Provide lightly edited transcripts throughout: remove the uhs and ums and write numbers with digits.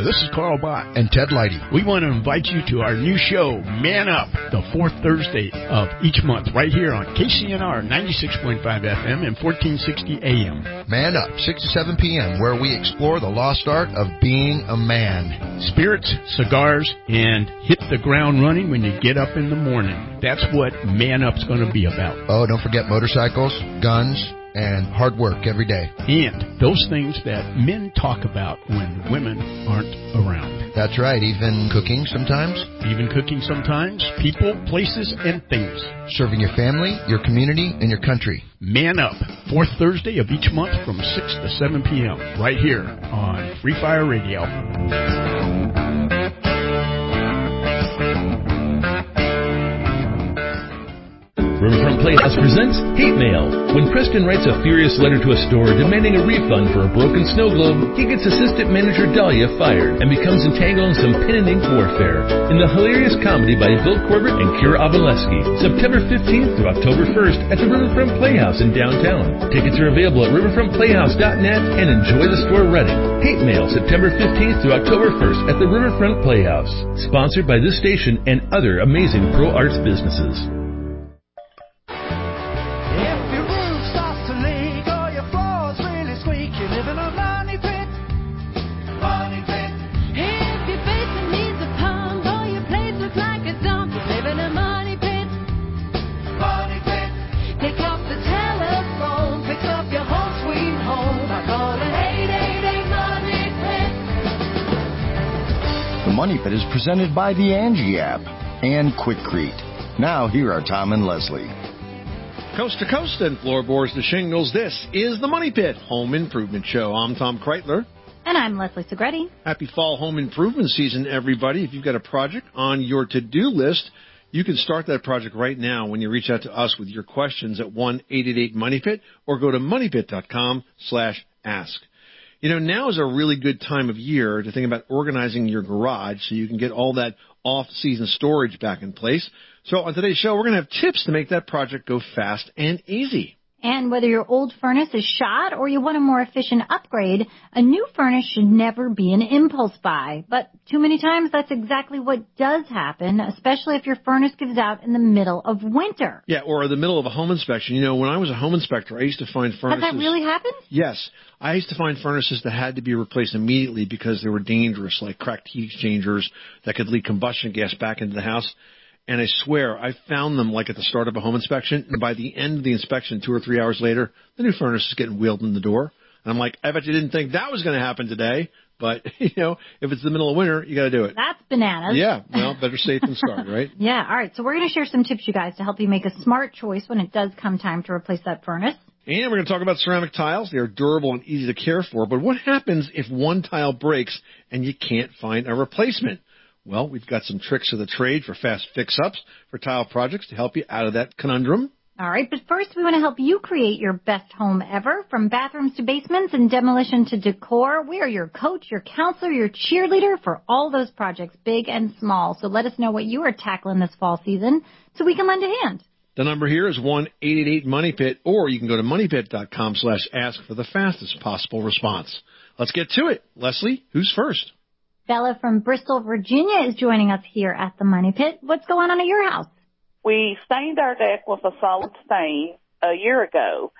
This is Carl Bott and Ted Leidy. We want to invite you to our new show, Man Up, the fourth Thursday of each month, right here on KCNR 96.5 FM and 1460 AM. Man Up, 6 to 7 p.m., where we explore the lost art of being a man. Spirits, cigars, and hit the ground running when you get up in the morning. That's what Man Up's going to be about. Oh, don't forget motorcycles, guns, and hard work every day. And those things that men talk about when women aren't around. That's right, even cooking sometimes. People, places, and things. Serving your family, your community, and your country. Man Up, fourth Thursday of each month from 6 to 7 p.m. right here on Free Fire Radio. Riverfront Playhouse presents Hate Mail. When Preston writes a furious letter to a store demanding a refund for a broken snow globe, he gets assistant manager Dahlia fired and becomes entangled in some pen and ink warfare. In the hilarious comedy by Bill Corbett and Kira Obolewski, September 15th through October 1st at the Riverfront Playhouse in downtown. Tickets are available at riverfrontplayhouse.net and enjoy the store running. Hate Mail, September 15th through October 1st at the Riverfront Playhouse. Sponsored by this station and other amazing pro arts businesses. Money Pit is presented by the Angie app and Quikrete. Now, here are Tom and Leslie. Coast to coast and floorboards to shingles, this is the Money Pit Home Improvement Show. I'm Tom Kreitler. And I'm Leslie Segretti. Happy fall home improvement season, everybody. If you've got a project on your to-do list, you can start that project right now when you reach out to us with your questions at 1-888-MONEYPIT or go to moneypit.com/ask. You know, now is a really good time of year to think about organizing your garage so you can get all that off-season storage back in place. So on today's show, we're going to have tips to make that project go fast and easy. And whether your old furnace is shot or you want a more efficient upgrade, a new furnace should never be an impulse buy. But too many times that's exactly what does happen, especially if your furnace gives out in the middle of winter. Yeah, or the middle of a home inspection. You know, when I was a home inspector, I used to find furnaces. Has that really happened? Yes. I used to find furnaces that had to be replaced immediately because they were dangerous, like cracked heat exchangers that could leak combustion gas back into the house. And I swear, I found them like at the start of a home inspection. And by the end of the inspection, 2 or 3 hours later, the new furnace is getting wheeled in the door. And I'm like, I bet you didn't think that was going to happen today. But, you know, if it's the middle of winter, you got to do it. That's bananas. Yeah. Well, better safe than sorry, right? Yeah. All right. So we're going to share some tips, you guys, to help you make a smart choice when it does come time to replace that furnace. And we're going to talk about ceramic tiles. They are durable and easy to care for. But what happens if one tile breaks and you can't find a replacement? Well, we've got some tricks of the trade for fast fix-ups for tile projects to help you out of that conundrum. All right, but first we want to help you create your best home ever. From bathrooms to basements and demolition to decor, we are your coach, your counselor, your cheerleader for all those projects, big and small. So let us know what you are tackling this fall season so we can lend a hand. The number here is 1-888-MONEYPIT, or you can go to moneypit.com/ask for the fastest possible response. Let's get to it. Leslie, who's first? Bella from Bristol, Virginia is joining us here at the Money Pit. What's going on at your house? We stained our deck with a solid stain a year ago,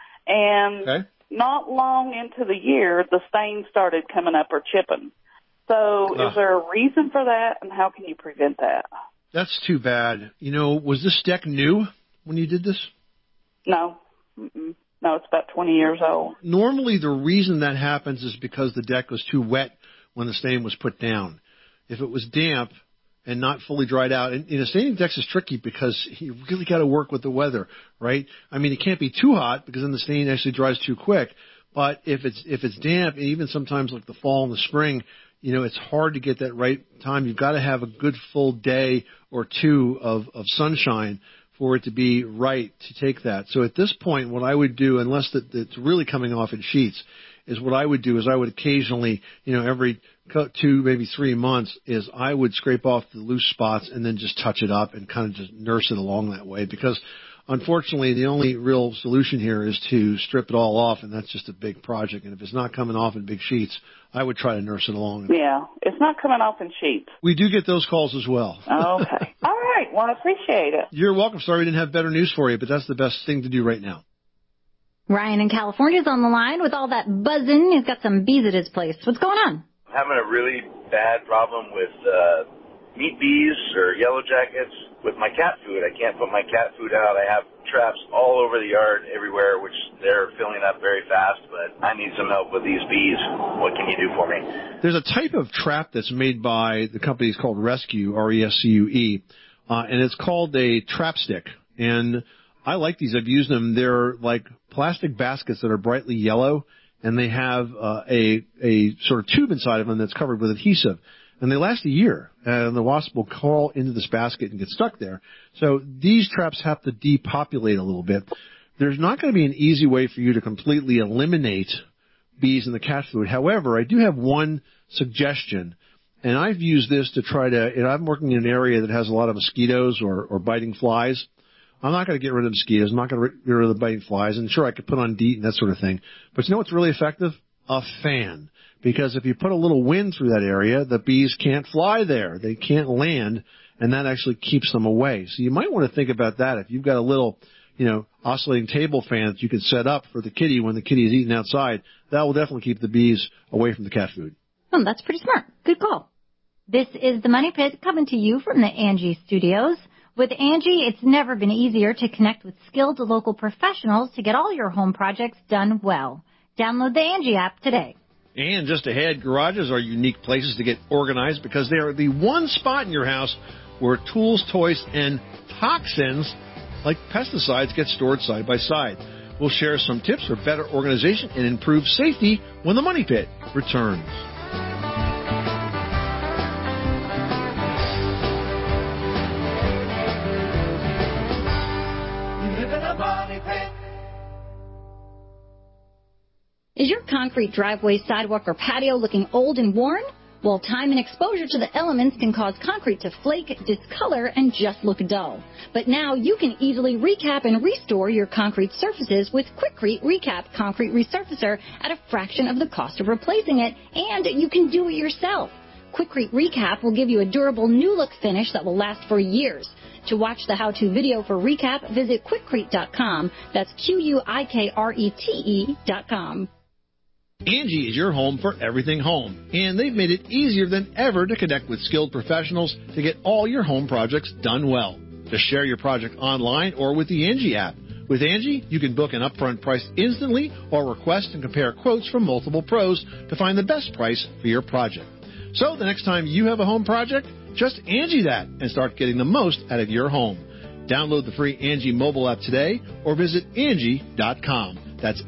and not long into the year, the stain started coming up or chipping. So is there a reason for that, and how can you prevent that? That's too bad. You know, was this deck new when you did this? No. No, it's about 20 years old. Normally the reason that happens is because the deck was too wet when the stain was put down. If it was damp and not fully dried out, and staining decks is tricky because you really got to work with the weather, right? I mean, it can't be too hot because then the stain actually dries too quick. But if it's damp, and even sometimes like the fall and the spring, you know, it's hard to get that right time. You've got to have a good full day or two of sunshine for it to be right to take that. So at this point, what I would do, unless it's really coming off in sheets, is what I would do is I would occasionally, you know, every 2, maybe 3 months, is I would scrape off the loose spots and then just touch it up and kind of just nurse it along that way. Because unfortunately, the only real solution here is to strip it all off, and that's just a big project. And if it's not coming off in big sheets, I would try to nurse it along. Yeah, it's not coming off in sheets. We do get those calls as well. Okay. All right. Well, I appreciate it. You're welcome. Sorry we didn't have better news for you, but that's the best thing to do right now. Ryan in California is on the line with all that buzzing. He's got some bees at his place. What's going on? I'm having a really bad problem with meat bees or yellow jackets with my cat food. I can't put my cat food out. I have traps all over the yard everywhere, which they're filling up very fast, but I need some help with these bees. What can you do for me? There's a type of trap that's made by the company called Rescue, R-E-S-C-U-E, and it's called a trap stick. And I like these. I've used them. They're like plastic baskets that are brightly yellow, and they have a sort of tube inside of them that's covered with adhesive. And they last a year, and the wasp will crawl into this basket and get stuck there. So these traps have to depopulate a little bit. There's not going to be an easy way for you to completely eliminate bees in the cat food. However, I do have one suggestion, and I've used this to try to, and I'm working in an area that has a lot of mosquitoes or biting flies. I'm not going to get rid of the mosquitoes. I'm not going to get rid of the biting flies. And sure, I could put on DEET and that sort of thing. But you know what's really effective? A fan. Because if you put a little wind through that area, the bees can't fly there. They can't land, and that actually keeps them away. So you might want to think about that. If you've got a little, oscillating table fan that you can set up for the kitty when the kitty is eating outside, that will definitely keep the bees away from the cat food. Oh, that's pretty smart. Good call. This is the Money Pit coming to you from the Angie Studios. With Angie, it's never been easier to connect with skilled local professionals to get all your home projects done well. Download the Angie app today. And just ahead, garages are unique places to get organized because they are the one spot in your house where tools, toys, and toxins like pesticides get stored side by side. We'll share some tips for better organization and improved safety when the Money Pit returns. Is your concrete driveway, sidewalk, or patio looking old and worn? Well, time and exposure to the elements can cause concrete to flake, discolor, and just look dull. But now you can easily recap and restore your concrete surfaces with Quikrete Recap Concrete Resurfacer at a fraction of the cost of replacing it, and you can do it yourself. Quikrete Recap will give you a durable new look finish that will last for years. To watch the how-to video for Recap, visit Quikrete.com. That's Quikrete.com. Angie is your home for everything home, and they've made it easier than ever to connect with skilled professionals to get all your home projects done well. Just share your project online or with the Angie app. With Angie, you can book an upfront price instantly or request and compare quotes from multiple pros to find the best price for your project. So the next time you have a home project, just Angie that and start getting the most out of your home. Download the free Angie mobile app today or visit Angie.com. That's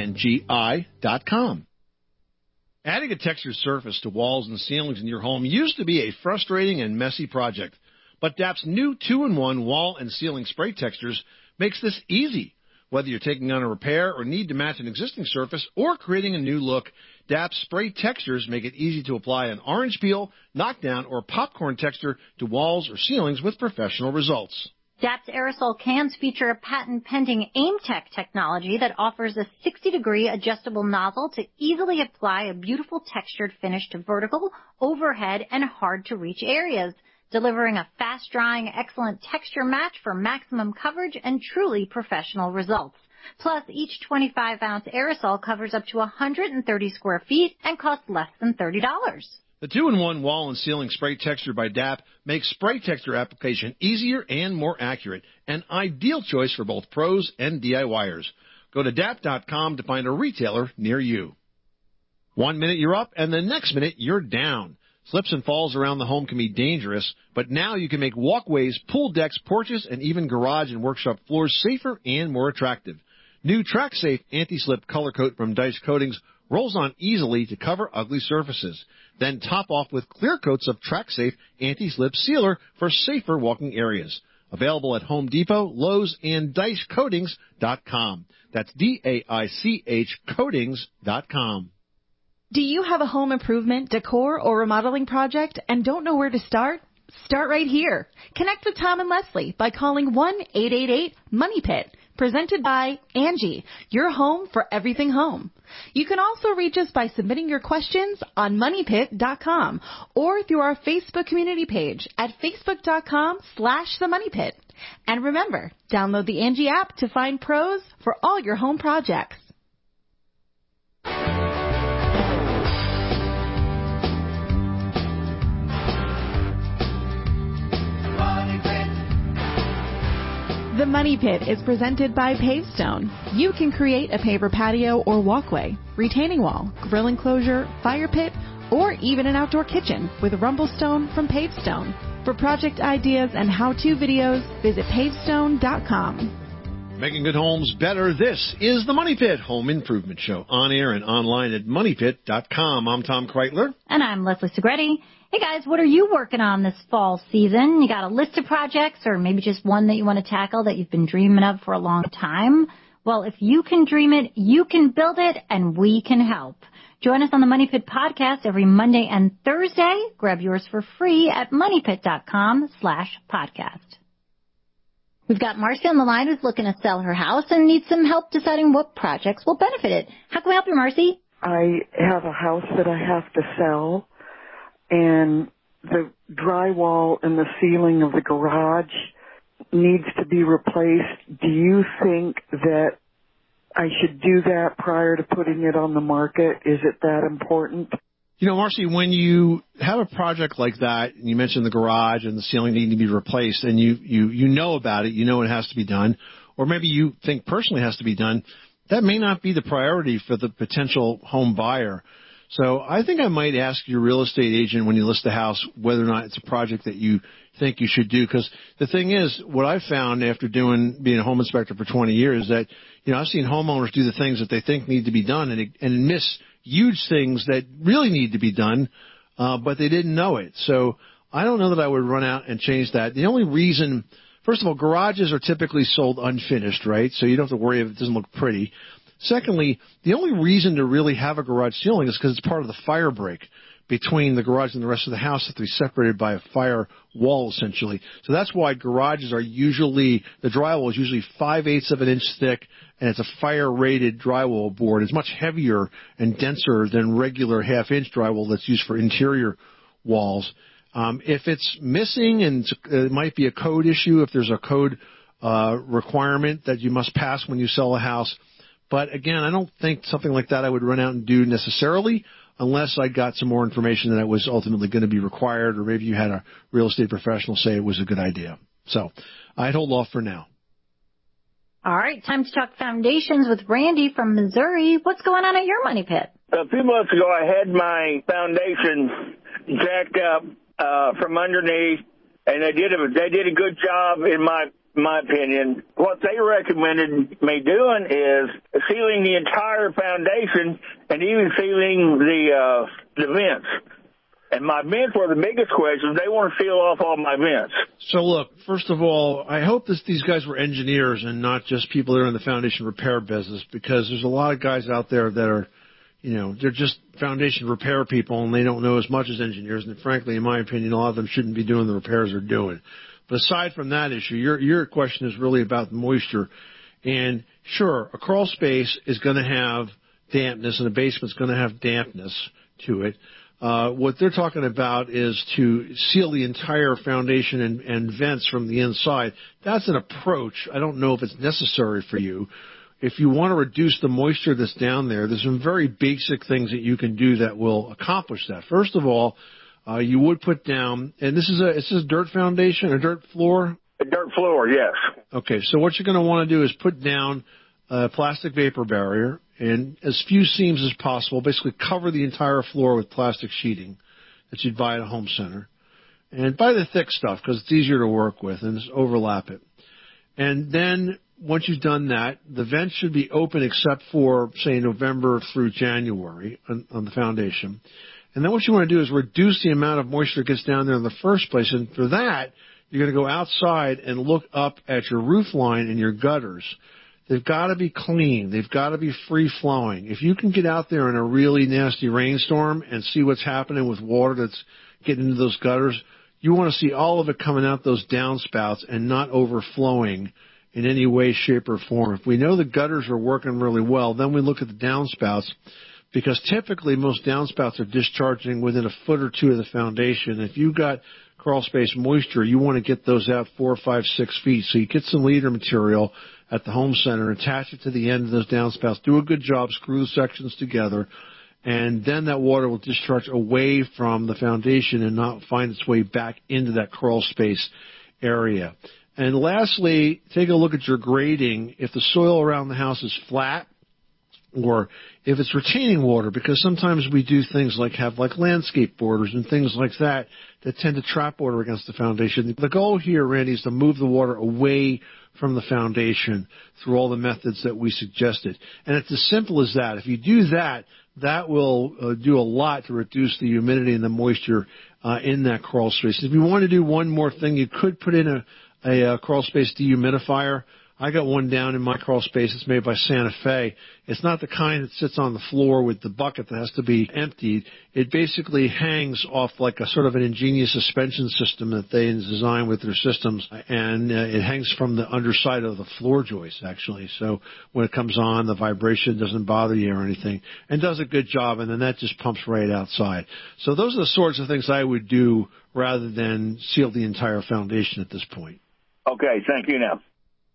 ANGI.com. Adding a textured surface to walls and ceilings in your home used to be a frustrating and messy project, but DAP's new 2-in-1 wall and ceiling spray textures makes this easy. Whether you're taking on a repair or need to match an existing surface or creating a new look, DAP's spray textures make it easy to apply an orange peel, knockdown, or popcorn texture to walls or ceilings with professional results. DAP's aerosol cans feature a patent-pending AimTech technology that offers a 60-degree adjustable nozzle to easily apply a beautiful textured finish to vertical, overhead, and hard-to-reach areas, delivering a fast-drying, excellent texture match for maximum coverage and truly professional results. Plus, each 25-ounce aerosol covers up to 130 square feet and costs less than $30. The 2-in-1 wall and ceiling spray texture by DAP makes spray texture application easier and more accurate, an ideal choice for both pros and DIYers. Go to DAP.com to find a retailer near you. 1 minute you're up, and the next minute you're down. Slips and falls around the home can be dangerous, but now you can make walkways, pool decks, porches, and even garage and workshop floors safer and more attractive. New TrackSafe Anti-Slip Color Coat from Dice Coatings rolls on easily to cover ugly surfaces. Then top off with clear coats of TrackSafe Anti-Slip Sealer for safer walking areas. Available at Home Depot, Lowe's, and DiceCoatings.com. That's D-A-I-C-H Coatings.com. Do you have a home improvement, decor, or remodeling project and don't know where to start? Start right here. Connect with Tom and Leslie by calling 1-888-MONEYPIT. Presented by Angie, your home for everything home. You can also reach us by submitting your questions on MoneyPit.com or through our Facebook community page at Facebook.com/TheMoneyPit. And remember, download the Angie app to find pros for all your home projects. The Money Pit is presented by Pavestone. You can create a paver patio or walkway, retaining wall, grill enclosure, fire pit, or even an outdoor kitchen with Rumblestone from Pavestone. For project ideas and how-to videos, visit pavestone.com. Making good homes better. This is the Money Pit Home Improvement Show, on air and online at moneypit.com. I'm Tom Kreitler. And I'm Leslie Segretti. Hey guys, what are you working on this fall season? You got a list of projects or maybe just one that you want to tackle that you've been dreaming of for a long time? Well, if you can dream it, you can build it, and we can help. Join us on the Money Pit podcast every Monday and Thursday. Grab yours for free at moneypit.com/podcast. We've got Marcy on the line who's looking to sell her house and needs some help deciding what projects will benefit it. How can we help you, Marcy? I have a house that I have to sell, and the drywall in the ceiling of the garage needs to be replaced. Do you think that I should do that prior to putting it on the market? Is it that important? You know, Marcy, when you have a project like that, and you mentioned the garage and the ceiling needing to be replaced, and you know about it, you know it has to be done, or maybe you think personally it has to be done, that may not be the priority for the potential home buyer. So I think I might ask your real estate agent when you list the house whether or not it's a project that you think you should do. Because the thing is, what I've found after being a home inspector for 20 years, that I've seen homeowners do the things that they think need to be done and miss huge things that really need to be done, but they didn't know it. So I don't know that I would run out and change that. The only reason, first of all, garages are typically sold unfinished, right? So you don't have to worry if it doesn't look pretty. Secondly, the only reason to really have a garage ceiling is because it's part of the fire break between the garage and the rest of the house, that they're separated by a fire wall, essentially. So that's why garages are usually, the drywall is usually 5/8 of an inch thick, and it's a fire-rated drywall board. It's much heavier and denser than regular half-inch drywall that's used for interior walls. If it's missing, and it might be a code issue, if there's a code requirement that you must pass when you sell a house. But, again, I don't think something like that I would run out and do necessarily, unless I got some more information that it was ultimately going to be required, or maybe you had a real estate professional say it was a good idea. So I'd hold off for now. All right, time to talk foundations with Randy from Missouri. What's going on at your Money Pit? A few months ago, I had my foundation jacked up from underneath, and they did a good job in my opinion. What they recommended me doing is sealing the entire foundation and even sealing the vents. And my vents were the biggest questions. They want to seal off all my vents. So look, first of all, I hope these guys were engineers and not just people that are in the foundation repair business, because there's a lot of guys out there that are, they're just foundation repair people, and they don't know as much as engineers. And frankly, in my opinion, a lot of them shouldn't be doing the repairs they're doing. But aside from that issue, your question is really about the moisture. And sure, a crawl space is going to have dampness, and a basement's going to have dampness to it. What they're talking about is to seal the entire foundation and vents from the inside. That's an approach. I don't know if it's necessary for you. If you want to reduce the moisture that's down there, there's some very basic things that you can do that will accomplish that. First of all, you would put down, and this is a dirt foundation, a dirt floor? A dirt floor, yes. Okay, so what you're going to want to do is put down a plastic vapor barrier and as few seams as possible. Basically cover the entire floor with plastic sheeting that you'd buy at a home center. And buy the thick stuff because it's easier to work with, and just overlap it. And then once you've done that, the vents should be open except for, say, November through January on the foundation. And then what you want to do is reduce the amount of moisture that gets down there in the first place. And for that, you're going to go outside and look up at your roof line and your gutters. They've got to be clean. They've got to be free-flowing. If you can get out there in a really nasty rainstorm and see what's happening with water that's getting into those gutters, you want to see all of it coming out those downspouts and not overflowing in any way, shape, or form. If we know the gutters are working really well, then we look at the downspouts, because typically most downspouts are discharging within a foot or two of the foundation. If you've got crawl space moisture, you want to get those out 4, 5, 6 feet. So you get some leader material at the home center, attach it to the end of those downspouts, do a good job, screw the sections together, and then that water will discharge away from the foundation and not find its way back into that crawl space area. And lastly, take a look at your grading. If the soil around the house is flat, or if it's retaining water, because sometimes we do things like have like landscape borders and things like that that tend to trap water against the foundation. The goal here, Randy, is to move the water away from the foundation through all the methods that we suggested. And it's as simple as that. If you do that, that will do a lot to reduce the humidity and the moisture in that crawl space. If you want to do one more thing, you could put in a crawl space dehumidifier. I got one down in my crawl space. It's made by Santa Fe. It's not the kind that sits on the floor with the bucket that has to be emptied. It basically hangs off like a sort of an ingenious suspension system that they design with their systems, and it hangs from the underside of the floor joist, actually. So when it comes on, the vibration doesn't bother you or anything, and does a good job, and then that just pumps right outside. So those are the sorts of things I would do rather than seal the entire foundation at this point. Okay, thank you now.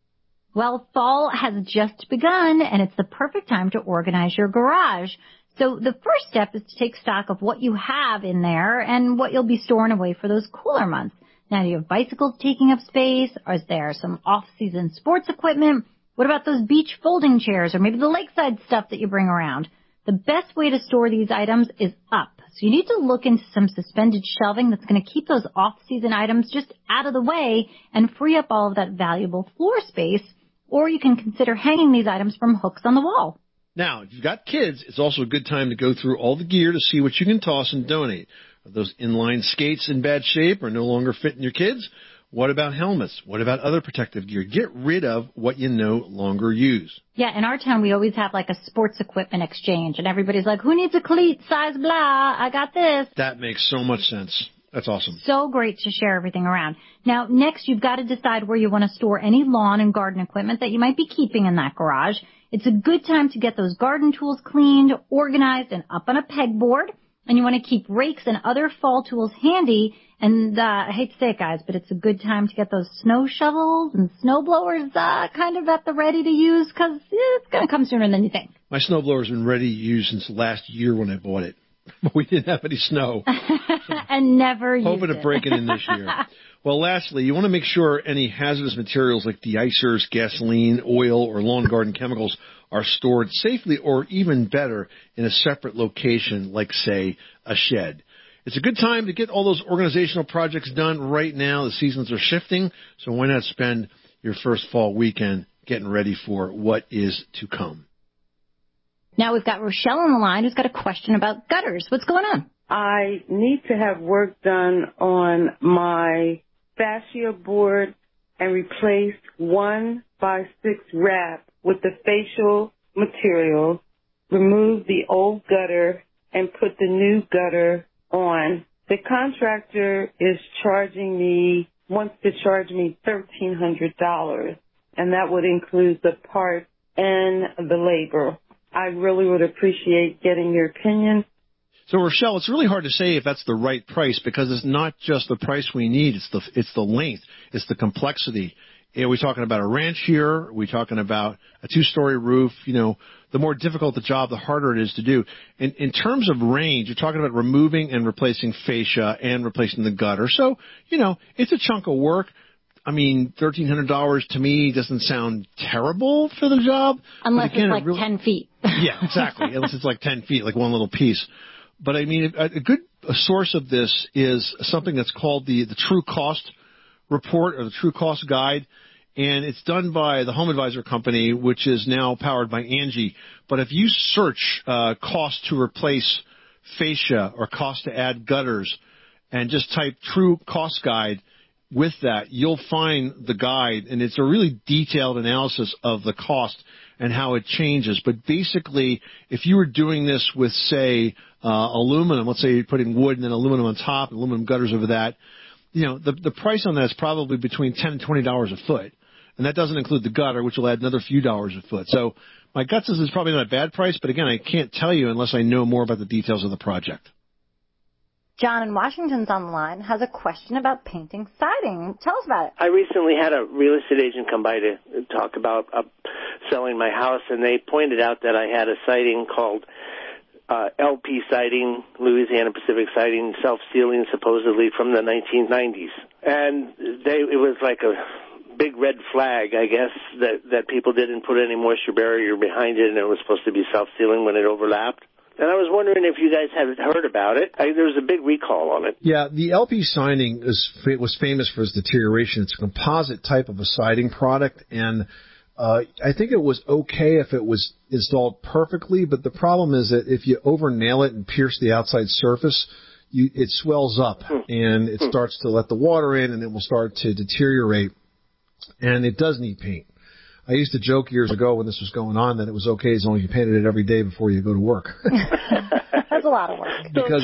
Well, fall has just begun, and it's the perfect time to organize your garage. So the first step is to take stock of what you have in there and what you'll be storing away for those cooler months. Now, do you have bicycles taking up space? Or is there some off-season sports equipment? What about those beach folding chairs or maybe the lakeside stuff that you bring around? The best way to store these items is up. So you need to look into some suspended shelving that's going to keep those off-season items just out of the way and free up all of that valuable floor space. Or you can consider hanging these items from hooks on the wall. Now, if you've got kids, it's also a good time to go through all the gear to see what you can toss and donate. Are those inline skates in bad shape or no longer fitting your kids? What about helmets? What about other protective gear? Get rid of what you no longer use. Yeah, in our town, we always have like a sports equipment exchange, and everybody's like, who needs a cleat, size blah, I got this. That makes so much sense. That's awesome. So great to share everything around. Now, next, you've got to decide where you want to store any lawn and garden equipment that you might be keeping in that garage. It's a good time to get those garden tools cleaned, organized, and up on a pegboard. And you want to keep rakes and other fall tools handy. And I hate to say it, guys, but it's a good time to get those snow shovels and snow blowers kind of at the ready to use, because it's going to come sooner than you think. My snow blower's been ready to use since last year when I bought it. But we didn't have any snow. And never used it. Hoping to break it in this year. Well, lastly, you want to make sure any hazardous materials like de-icers, gasoline, oil, or lawn garden chemicals are stored safely, or even better, in a separate location like, say, a shed. It's a good time to get all those organizational projects done right now. The seasons are shifting, so why not spend your first fall weekend getting ready for what is to come? Now we've got Rochelle on the line who's got a question about gutters. What's going on? I need to have work done on my fascia board and replace 1x6 wrap with the facial material, remove the old gutter, and put the new gutter on. The contractor wants to charge me $1,300, and that would include the part and the labor. I really would appreciate getting your opinion. So, Rochelle, it's really hard to say if that's the right price, because it's not just the price we need. It's the length. It's the complexity. Are we talking about a ranch here? Are we talking about a 2-story roof? You know, the more difficult the job, the harder it is to do. In terms of range, you're talking about removing and replacing fascia and replacing the gutter. So, you know, it's a chunk of work. I mean, $1,300 to me doesn't sound terrible for the job. Unless it's like 10 feet. Yeah, exactly. Unless it's like 10 feet, like one little piece. But, I mean, a good source of this is something that's called the True Cost Report, or the True Cost Guide. And it's done by the Home Advisor Company, which is now powered by Angie. But if you search cost to replace fascia or cost to add gutters and just type True Cost Guide, with that, you'll find the guide, and it's a really detailed analysis of the cost and how it changes. But basically, if you were doing this with, say, aluminum, let's say you're putting wood and then aluminum on top, and aluminum gutters over that, the price on that is probably between $10 and $20 a foot. And that doesn't include the gutter, which will add another few dollars a foot. So my gut says it's probably not a bad price, but again, I can't tell you unless I know more about the details of the project. John in Washington's on the line has a question about painting siding. Tell us about it. I recently had a real estate agent come by to talk about selling my house, and they pointed out that I had a siding called LP siding, Louisiana Pacific siding, self-sealing supposedly from the 1990s. And it was like a big red flag, I guess, that people didn't put any moisture barrier behind it, and it was supposed to be self-sealing when it overlapped. And I was wondering if you guys had heard about it. There was a big recall on it. Yeah, the LP siding was famous for its deterioration. It's a composite type of a siding product, and I think it was okay if it was installed perfectly, but the problem is that if you over-nail it and pierce the outside surface, it swells up, and it starts to let the water in, and it will start to deteriorate. And it does need paint. I used to joke years ago when this was going on that it was okay as long as you painted it every day before you go to work. That's a lot of work. Because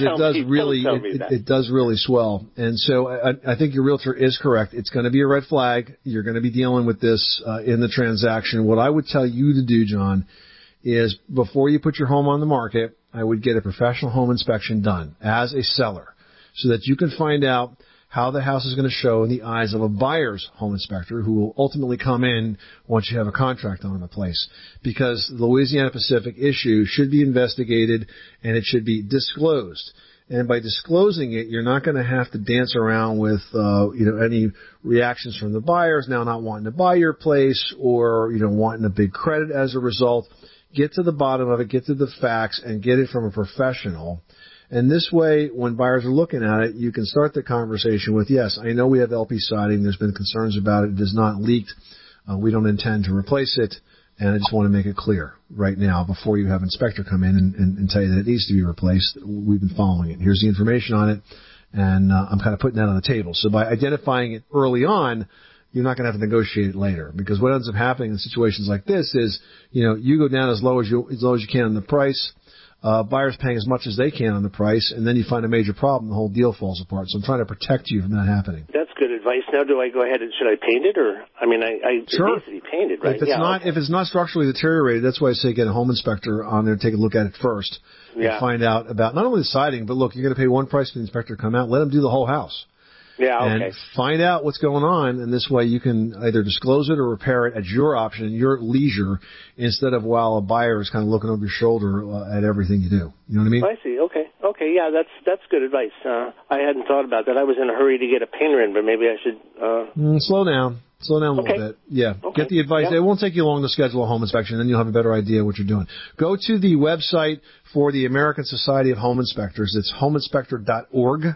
it does really swell. And so I think your realtor is correct. It's going to be a red flag. You're going to be dealing with this in the transaction. What I would tell you to do, John, is before you put your home on the market, I would get a professional home inspection done as a seller so that you can find out how the house is going to show in the eyes of a buyer's home inspector who will ultimately come in once you have a contract on the place. Because the Louisiana Pacific issue should be investigated and it should be disclosed. And by disclosing it, you're not going to have to dance around with, any reactions from the buyers now not wanting to buy your place or, wanting a big credit as a result. Get to the bottom of it, get to the facts, and get it from a professional. And this way, when buyers are looking at it, you can start the conversation with, yes, I know we have LP siding. There's been concerns about it. It is not leaked. We don't intend to replace it. And I just want to make it clear right now before you have an inspector come in and tell you that it needs to be replaced. We've been following it. Here's the information on it. And I'm kind of putting that on the table. So by identifying it early on, you're not going to have to negotiate it later. Because what ends up happening in situations like this is, you go down as low as you can on the price. Buyers paying as much as they can on the price, and then you find a major problem, the whole deal falls apart. So I'm trying to protect you from that happening. That's good advice. Now, do I go ahead and should I paint it, or it needs to be painted, right? If it's not structurally deteriorated, that's why I say get a home inspector on there to take a look at it first. And find out about not only the siding, but look, you're going to pay one price for the inspector to come out. Let him do the whole house. Yeah, okay. And find out what's going on, and this way you can either disclose it or repair it at your option, your leisure, instead of while a buyer is kind of looking over your shoulder at everything you do. You know what I mean? I see. Okay. Yeah, that's good advice. I hadn't thought about that. I was in a hurry to get a painter in, but maybe I should... Slow down. Slow down a little bit. Yeah. Okay. Get the advice. Yeah. It won't take you long to schedule a home inspection, then you'll have a better idea what you're doing. Go to the website for the American Society of Home Inspectors. It's homeinspector.org.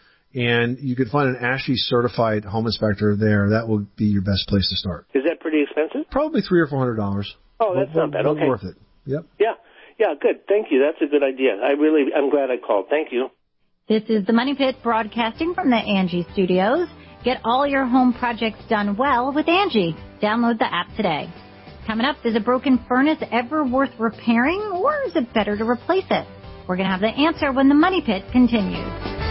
And you could find an ASHI certified home inspector there. That would be your best place to start. Is that pretty expensive? Probably $300 or $400. Oh, that's not bad. Okay. Worth it. Yep. Yeah, good. Thank you. That's a good idea. I'm glad I called. Thank you. This is the Money Pit broadcasting from the Angie Studios. Get all your home projects done well with Angie. Download the app today. Coming up, is a broken furnace ever worth repairing, or is it better to replace it? We're going to have the answer when the Money Pit continues.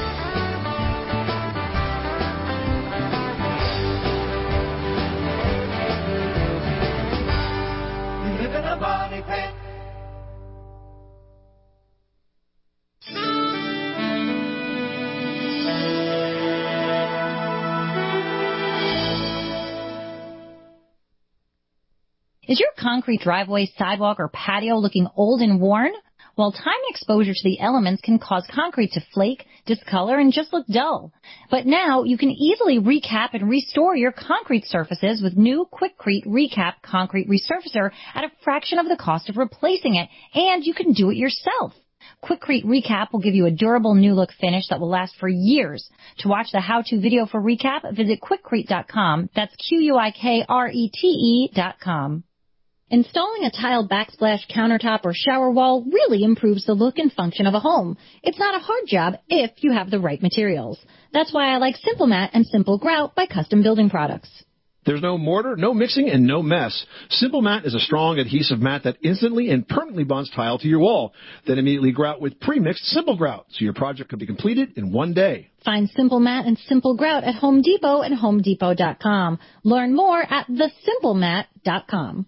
Is your concrete driveway, sidewalk, or patio looking old and worn? Well, time and exposure to the elements can cause concrete to flake, discolor, and just look dull. But now you can easily recap and restore your concrete surfaces with new Quikrete Recap Concrete Resurfacer at a fraction of the cost of replacing it, and you can do it yourself. Quikrete Recap will give you a durable new look finish that will last for years. To watch the how-to video for Recap, visit Quikrete.com. That's Quikrete.com. Installing a tile backsplash countertop or shower wall really improves the look and function of a home. It's not a hard job if you have the right materials. That's why I like Simple Mat and Simple Grout by Custom Building Products. There's no mortar, no mixing, and no mess. Simple Mat is a strong adhesive mat that instantly and permanently bonds tile to your wall. Then immediately grout with pre-mixed Simple Grout, so your project can be completed in one day. Find Simple Mat and Simple Grout at Home Depot and HomeDepot.com. Learn more at thesimplemat.com.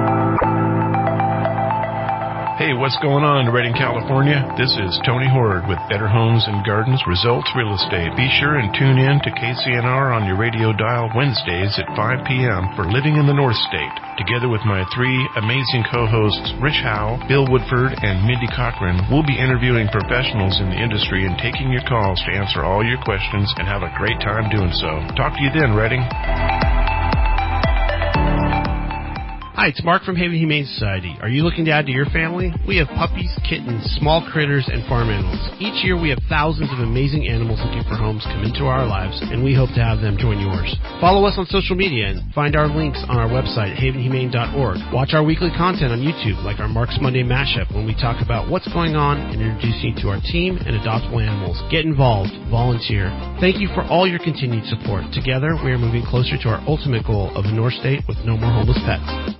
Hey, what's going on in Redding, California? This is Tony Horde with Better Homes and Gardens Results Real Estate. Be sure and tune in to KCNR on your radio dial Wednesdays at 5 p.m. for Living in the North State. Together with my three amazing co-hosts, Rich Howe, Bill Woodford, and Mindy Cochran, we'll be interviewing professionals in the industry and taking your calls to answer all your questions and have a great time doing so. Talk to you then, Redding. Hi, it's Mark from Haven Humane Society. Are you looking to add to your family? We have puppies, kittens, small critters, and farm animals. Each year we have thousands of amazing animals looking for homes come into our lives, and we hope to have them join yours. Follow us on social media and find our links on our website, havenhumane.org. Watch our weekly content on YouTube, like our Mark's Monday Mashup, when we talk about what's going on and introduce you to our team and adoptable animals. Get involved. Volunteer. Thank you for all your continued support. Together, we are moving closer to our ultimate goal of a North State with no more homeless pets.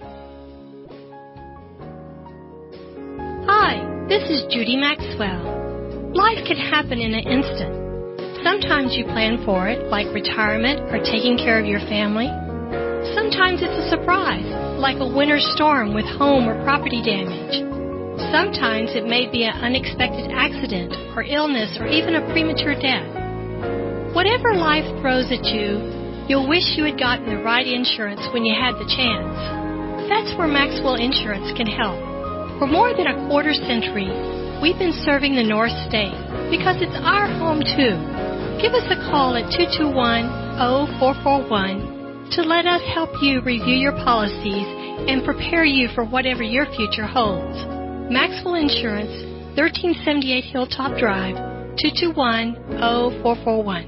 Hi, this is Judy Maxwell. Life can happen in an instant. Sometimes you plan for it, like retirement or taking care of your family. Sometimes it's a surprise, like a winter storm with home or property damage. Sometimes it may be an unexpected accident or illness or even a premature death. Whatever life throws at you, you'll wish you had gotten the right insurance when you had the chance. That's where Maxwell Insurance can help. For more than a quarter century, we've been serving the North State because it's our home too. Give us a call at 221-0441 to let us help you review your policies and prepare you for whatever your future holds. Maxwell Insurance, 1378 Hilltop Drive, 221-0441.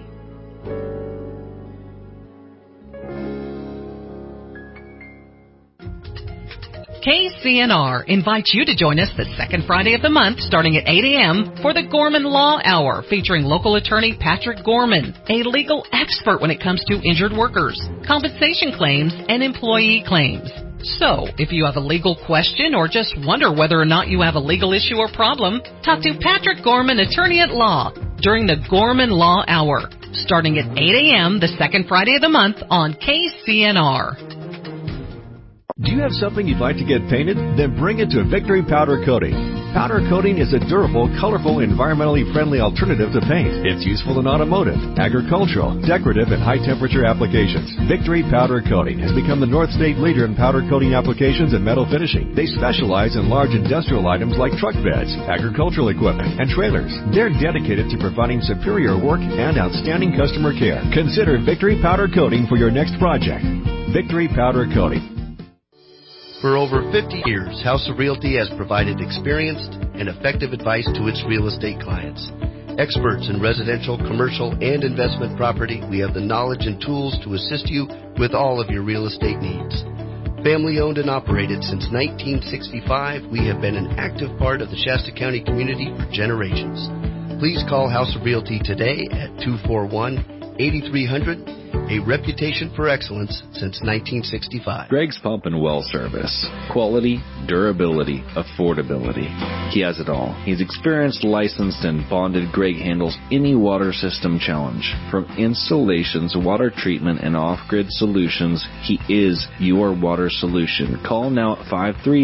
KCNR invites you to join us the second Friday of the month starting at 8 a.m. for the Gorman Law Hour featuring local attorney Patrick Gorman, a legal expert when it comes to injured workers, compensation claims, and employee claims. So, if you have a legal question or just wonder whether or not you have a legal issue or problem, talk to Patrick Gorman, attorney at law, during the Gorman Law Hour starting at 8 a.m. the second Friday of the month on KCNR. Do you have something you'd like to get painted? Then bring it to Victory Powder Coating. Powder coating is a durable, colorful, environmentally friendly alternative to paint. It's useful in automotive, agricultural, decorative, and high-temperature applications. Victory Powder Coating has become the North State leader in powder coating applications and metal finishing. They specialize in large industrial items like truck beds, agricultural equipment, and trailers. They're dedicated to providing superior work and outstanding customer care. Consider Victory Powder Coating for your next project. Victory Powder Coating. For over 50 years, House of Realty has provided experienced and effective advice to its real estate clients. Experts in residential, commercial, and investment property, we have the knowledge and tools to assist you with all of your real estate needs. Family owned and operated since 1965, we have been an active part of the Shasta County community for generations. Please call House of Realty today at 241-8300. A reputation for excellence since 1965. Greg's Pump and Well Service. Quality, durability, affordability. He has it all. He's experienced, licensed, and bonded. Greg handles any water system challenge. From installations, water treatment, and off-grid solutions, he is your water solution. Call now at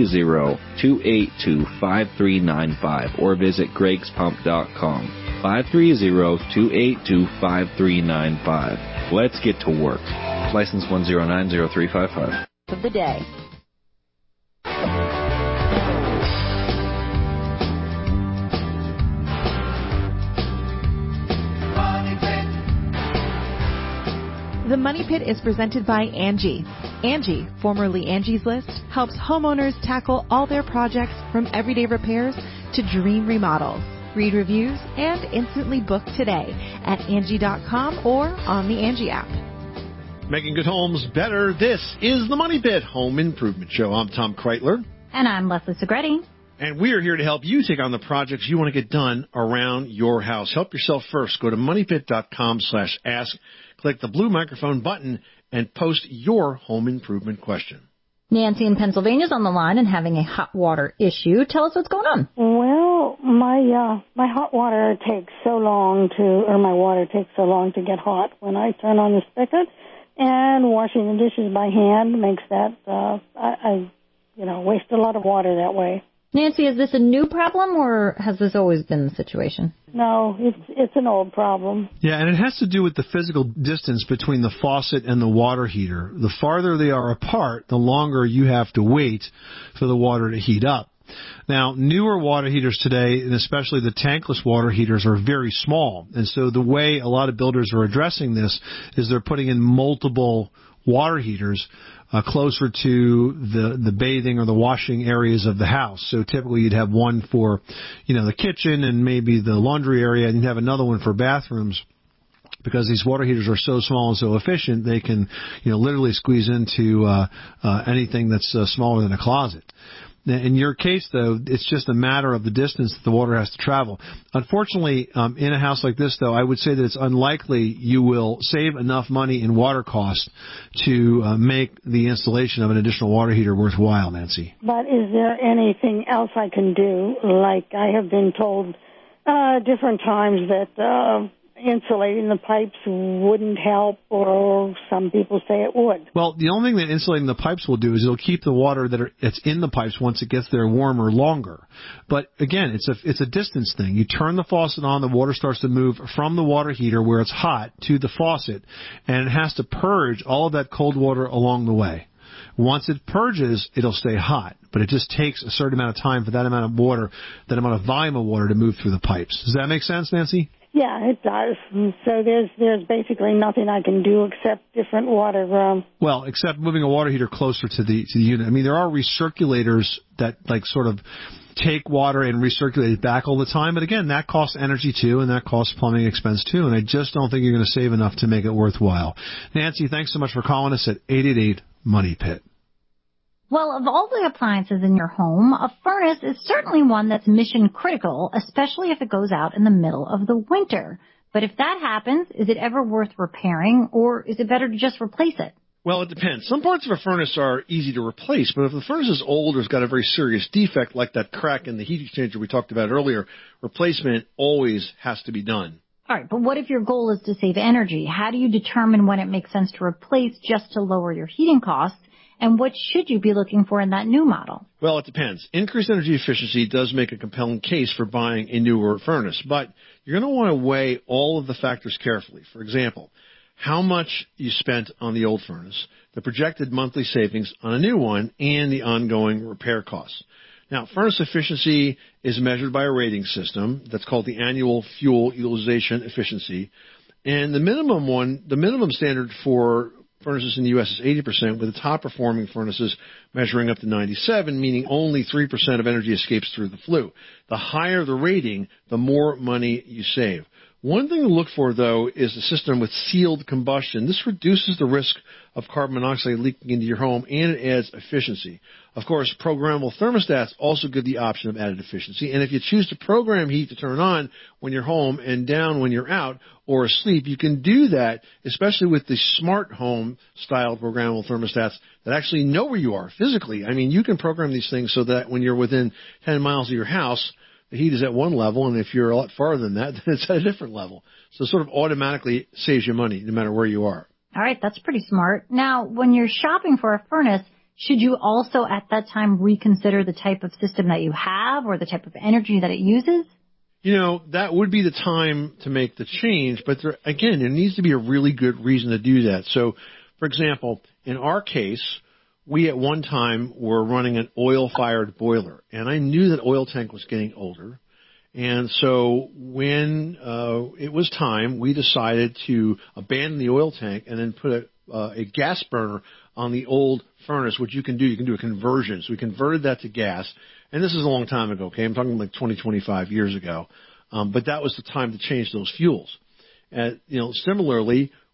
530-282-5395 or visit gregspump.com. 530-282-5395. Let's get to work. License 1090355. Of the day. The Money Pit is presented by Angie. Angie, formerly Angie's List, helps homeowners tackle all their projects from everyday repairs to dream remodels. Read reviews and instantly book today at Angie.com or on the Angie app. Making good homes better. This is the Money Pit Home Improvement Show. I'm Tom Kreitler. And I'm Leslie Segretti. And we are here to help you take on the projects you want to get done around your house. Help yourself first. Go to moneypit.com/ask, click the blue microphone button, and post your home improvement question. Nancy in Pennsylvania is on the line and having a hot water issue. Tell us what's going on. Well, my hot water takes so long my water takes so long to get hot when I turn on the spigot, and washing the dishes by hand makes that, I waste a lot of water that way. Nancy, is this a new problem, or has this always been the situation? No, it's an old problem. Yeah, and it has to do with the physical distance between the faucet and the water heater. The farther they are apart, the longer you have to wait for the water to heat up. Now, newer water heaters today, and especially the tankless water heaters, are very small. And so the way a lot of builders are addressing this is they're putting in multiple water heaters closer to the bathing or the washing areas of the house. So typically you'd have one for, the kitchen and maybe the laundry area, and you'd have another one for bathrooms. Because these water heaters are so small and so efficient, they can, literally squeeze into anything that's smaller than a closet. In your case, though, it's just a matter of the distance that the water has to travel. Unfortunately, in a house like this, though, I would say that it's unlikely you will save enough money in water costs to make the installation of an additional water heater worthwhile, Nancy. But is there anything else I can do? Like I have been told different times that insulating the pipes wouldn't help, or some people say it would. Well, the only thing that insulating the pipes will do is it'll keep the water that's in the pipes once it gets there warmer longer. But again, it's a distance thing. You turn the faucet on, the water starts to move from the water heater where it's hot to the faucet, and it has to purge all of that cold water along the way. Once it purges, it'll stay hot, but it just takes a certain amount of time for that amount of water, that amount of volume of water to move through the pipes. Does that make sense, Nancy? Yeah, it does. So there's basically nothing I can do except different water. Well, except moving a water heater closer to the unit. I mean, there are recirculators that sort of take water and recirculate it back all the time. But again, that costs energy too, and that costs plumbing expense too. And I just don't think you're going to save enough to make it worthwhile. Nancy, thanks so much for calling us at 888-MONEY-PIT. Well, of all the appliances in your home, a furnace is certainly one that's mission critical, especially if it goes out in the middle of the winter. But if that happens, is it ever worth repairing, or is it better to just replace it? Well, it depends. Some parts of a furnace are easy to replace, but if the furnace is old or has got a very serious defect, like that crack in the heat exchanger we talked about earlier, replacement always has to be done. All right, but what if your goal is to save energy? How do you determine when it makes sense to replace just to lower your heating costs? And what should you be looking for in that new model? Well, it depends. Increased energy efficiency does make a compelling case for buying a newer furnace, but you're going to want to weigh all of the factors carefully. For example, how much you spent on the old furnace, the projected monthly savings on a new one, and the ongoing repair costs. Now, furnace efficiency is measured by a rating system that's called the Annual Fuel Utilization Efficiency. And the minimum standard for furnaces in the U.S. is 80%, with the top-performing furnaces measuring up to 97%, meaning only 3% of energy escapes through the flue. The higher the rating, the more money you save. One thing to look for, though, is a system with sealed combustion. This reduces the risk of carbon monoxide leaking into your home, and it adds efficiency. Of course, programmable thermostats also give the option of added efficiency. And if you choose to program heat to turn on when you're home and down when you're out or asleep, you can do that, especially with the smart home style programmable thermostats that actually know where you are physically. I mean, you can program these things so that when you're within 10 miles of your house, the heat is at one level, and if you're a lot farther than that, then it's at a different level. So it sort of automatically saves you money no matter where you are. All right, that's pretty smart. Now, when you're shopping for a furnace, should you also at that time reconsider the type of system that you have or the type of energy that it uses? You know, that would be the time to make the change, but there needs to be a really good reason to do that. So, for example, in our case, we at one time were running an oil-fired boiler, and I knew that oil tank was getting older. And so when it was time, we decided to abandon the oil tank and then put a gas burner on the old furnace, which you can do. You can do a conversion. So we converted that to gas. And this is a long time ago, okay? I'm talking like 20, 25 years ago. But that was the time to change those fuels. Similarly,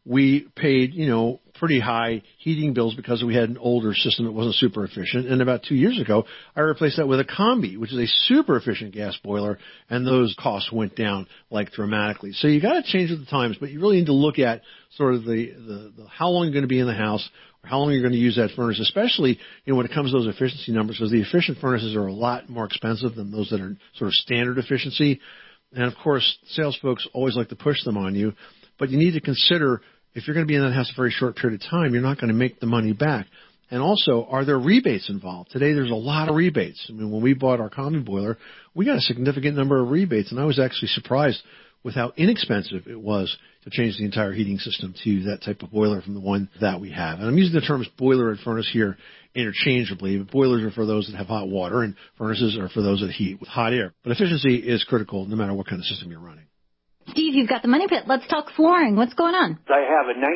we paid, pretty high heating bills because we had an older system that wasn't super efficient. And about 2 years ago, I replaced that with a Combi, which is a super efficient gas boiler, and those costs went down dramatically. So you got to change with the times, but you really need to look at sort of the how long you're going to be in the house, or how long you're going to use that furnace, especially when it comes to those efficiency numbers, because the efficient furnaces are a lot more expensive than those that are sort of standard efficiency. And of course, sales folks always like to push them on you, but you need to consider, if you're going to be in that house a very short period of time, you're not going to make the money back. And also, are there rebates involved? Today, there's a lot of rebates. I mean, when we bought our Combi boiler, we got a significant number of rebates, and I was actually surprised with how inexpensive it was to change the entire heating system to that type of boiler from the one that we have. And I'm using the terms boiler and furnace here interchangeably. But boilers are for those that have hot water, and furnaces are for those that heat with hot air. But efficiency is critical no matter what kind of system you're running. Steve, you've got the Money Pit. Let's talk flooring. What's going on? I have a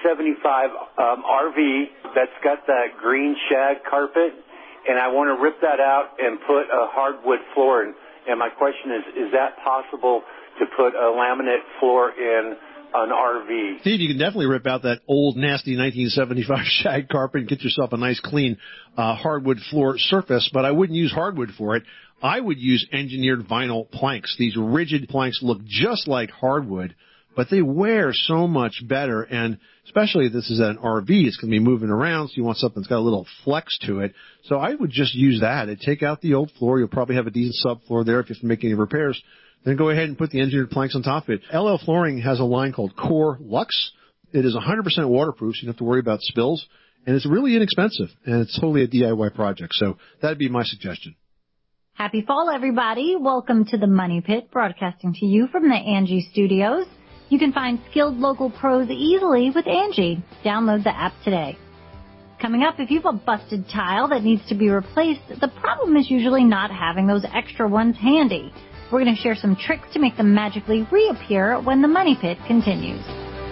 1975 RV that's got that green shag carpet, and I want to rip that out and put a hardwood floor in. And my question is that possible to put a laminate floor in an RV? Steve, you can definitely rip out that old, nasty 1975 shag carpet and get yourself a nice, clean hardwood floor surface, but I wouldn't use hardwood for it. I would use engineered vinyl planks. These rigid planks look just like hardwood, but they wear so much better, and especially if this is an RV, it's going to be moving around, so you want something that's got a little flex to it. So I would just use that and take out the old floor. You'll probably have a decent subfloor there if you have to make any repairs. Then go ahead and put the engineered planks on top of it. LL Flooring has a line called Core Lux. It is 100% waterproof, so you don't have to worry about spills, and it's really inexpensive, and it's totally a DIY project. So that'd be my suggestion. Happy fall, everybody. Welcome to the Money Pit, broadcasting to you from the Angie Studios. You can find skilled local pros easily with Angie. Download the app today. Coming up, if you have a busted tile that needs to be replaced, the problem is usually not having those extra ones handy. We're going to share some tricks to make them magically reappear when the Money Pit continues.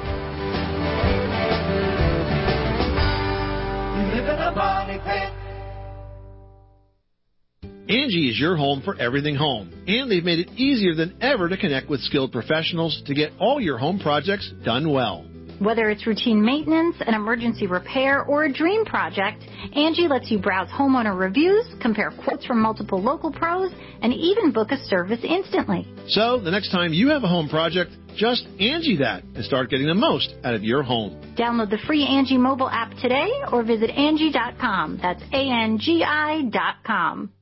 You live in a money pit. Angie is your home for everything home, and they've made it easier than ever to connect with skilled professionals to get all your home projects done well. Whether it's routine maintenance, an emergency repair, or a dream project, Angie lets you browse homeowner reviews, compare quotes from multiple local pros, and even book a service instantly. So the next time you have a home project, just Angie that and start getting the most out of your home. Download the free Angie mobile app today or visit Angie.com. That's ANGI.com.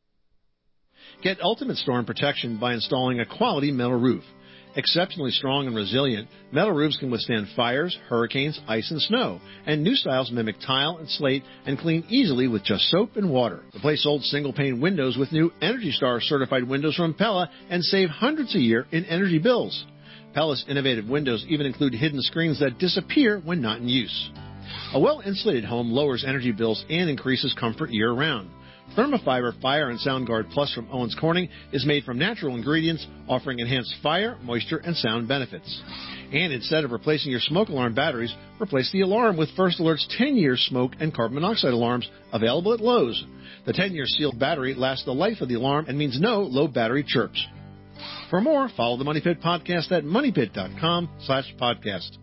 Get ultimate storm protection by installing a quality metal roof. Exceptionally strong and resilient, metal roofs can withstand fires, hurricanes, ice, and snow, and new styles mimic tile and slate and clean easily with just soap and water. Replace old single-pane windows with new Energy Star certified windows from Pella and save hundreds a year in energy bills. Pella's innovative windows even include hidden screens that disappear when not in use. A well-insulated home lowers energy bills and increases comfort year-round. Thermofiber Fire and Sound Guard Plus from Owens Corning is made from natural ingredients, offering enhanced fire, moisture, and sound benefits. And instead of replacing your smoke alarm batteries, replace the alarm with First Alert's 10-year smoke and carbon monoxide alarms, available at Lowe's. The 10-year sealed battery lasts the life of the alarm and means no low battery chirps. For more, follow the Money Pit podcast at moneypit.com/podcast.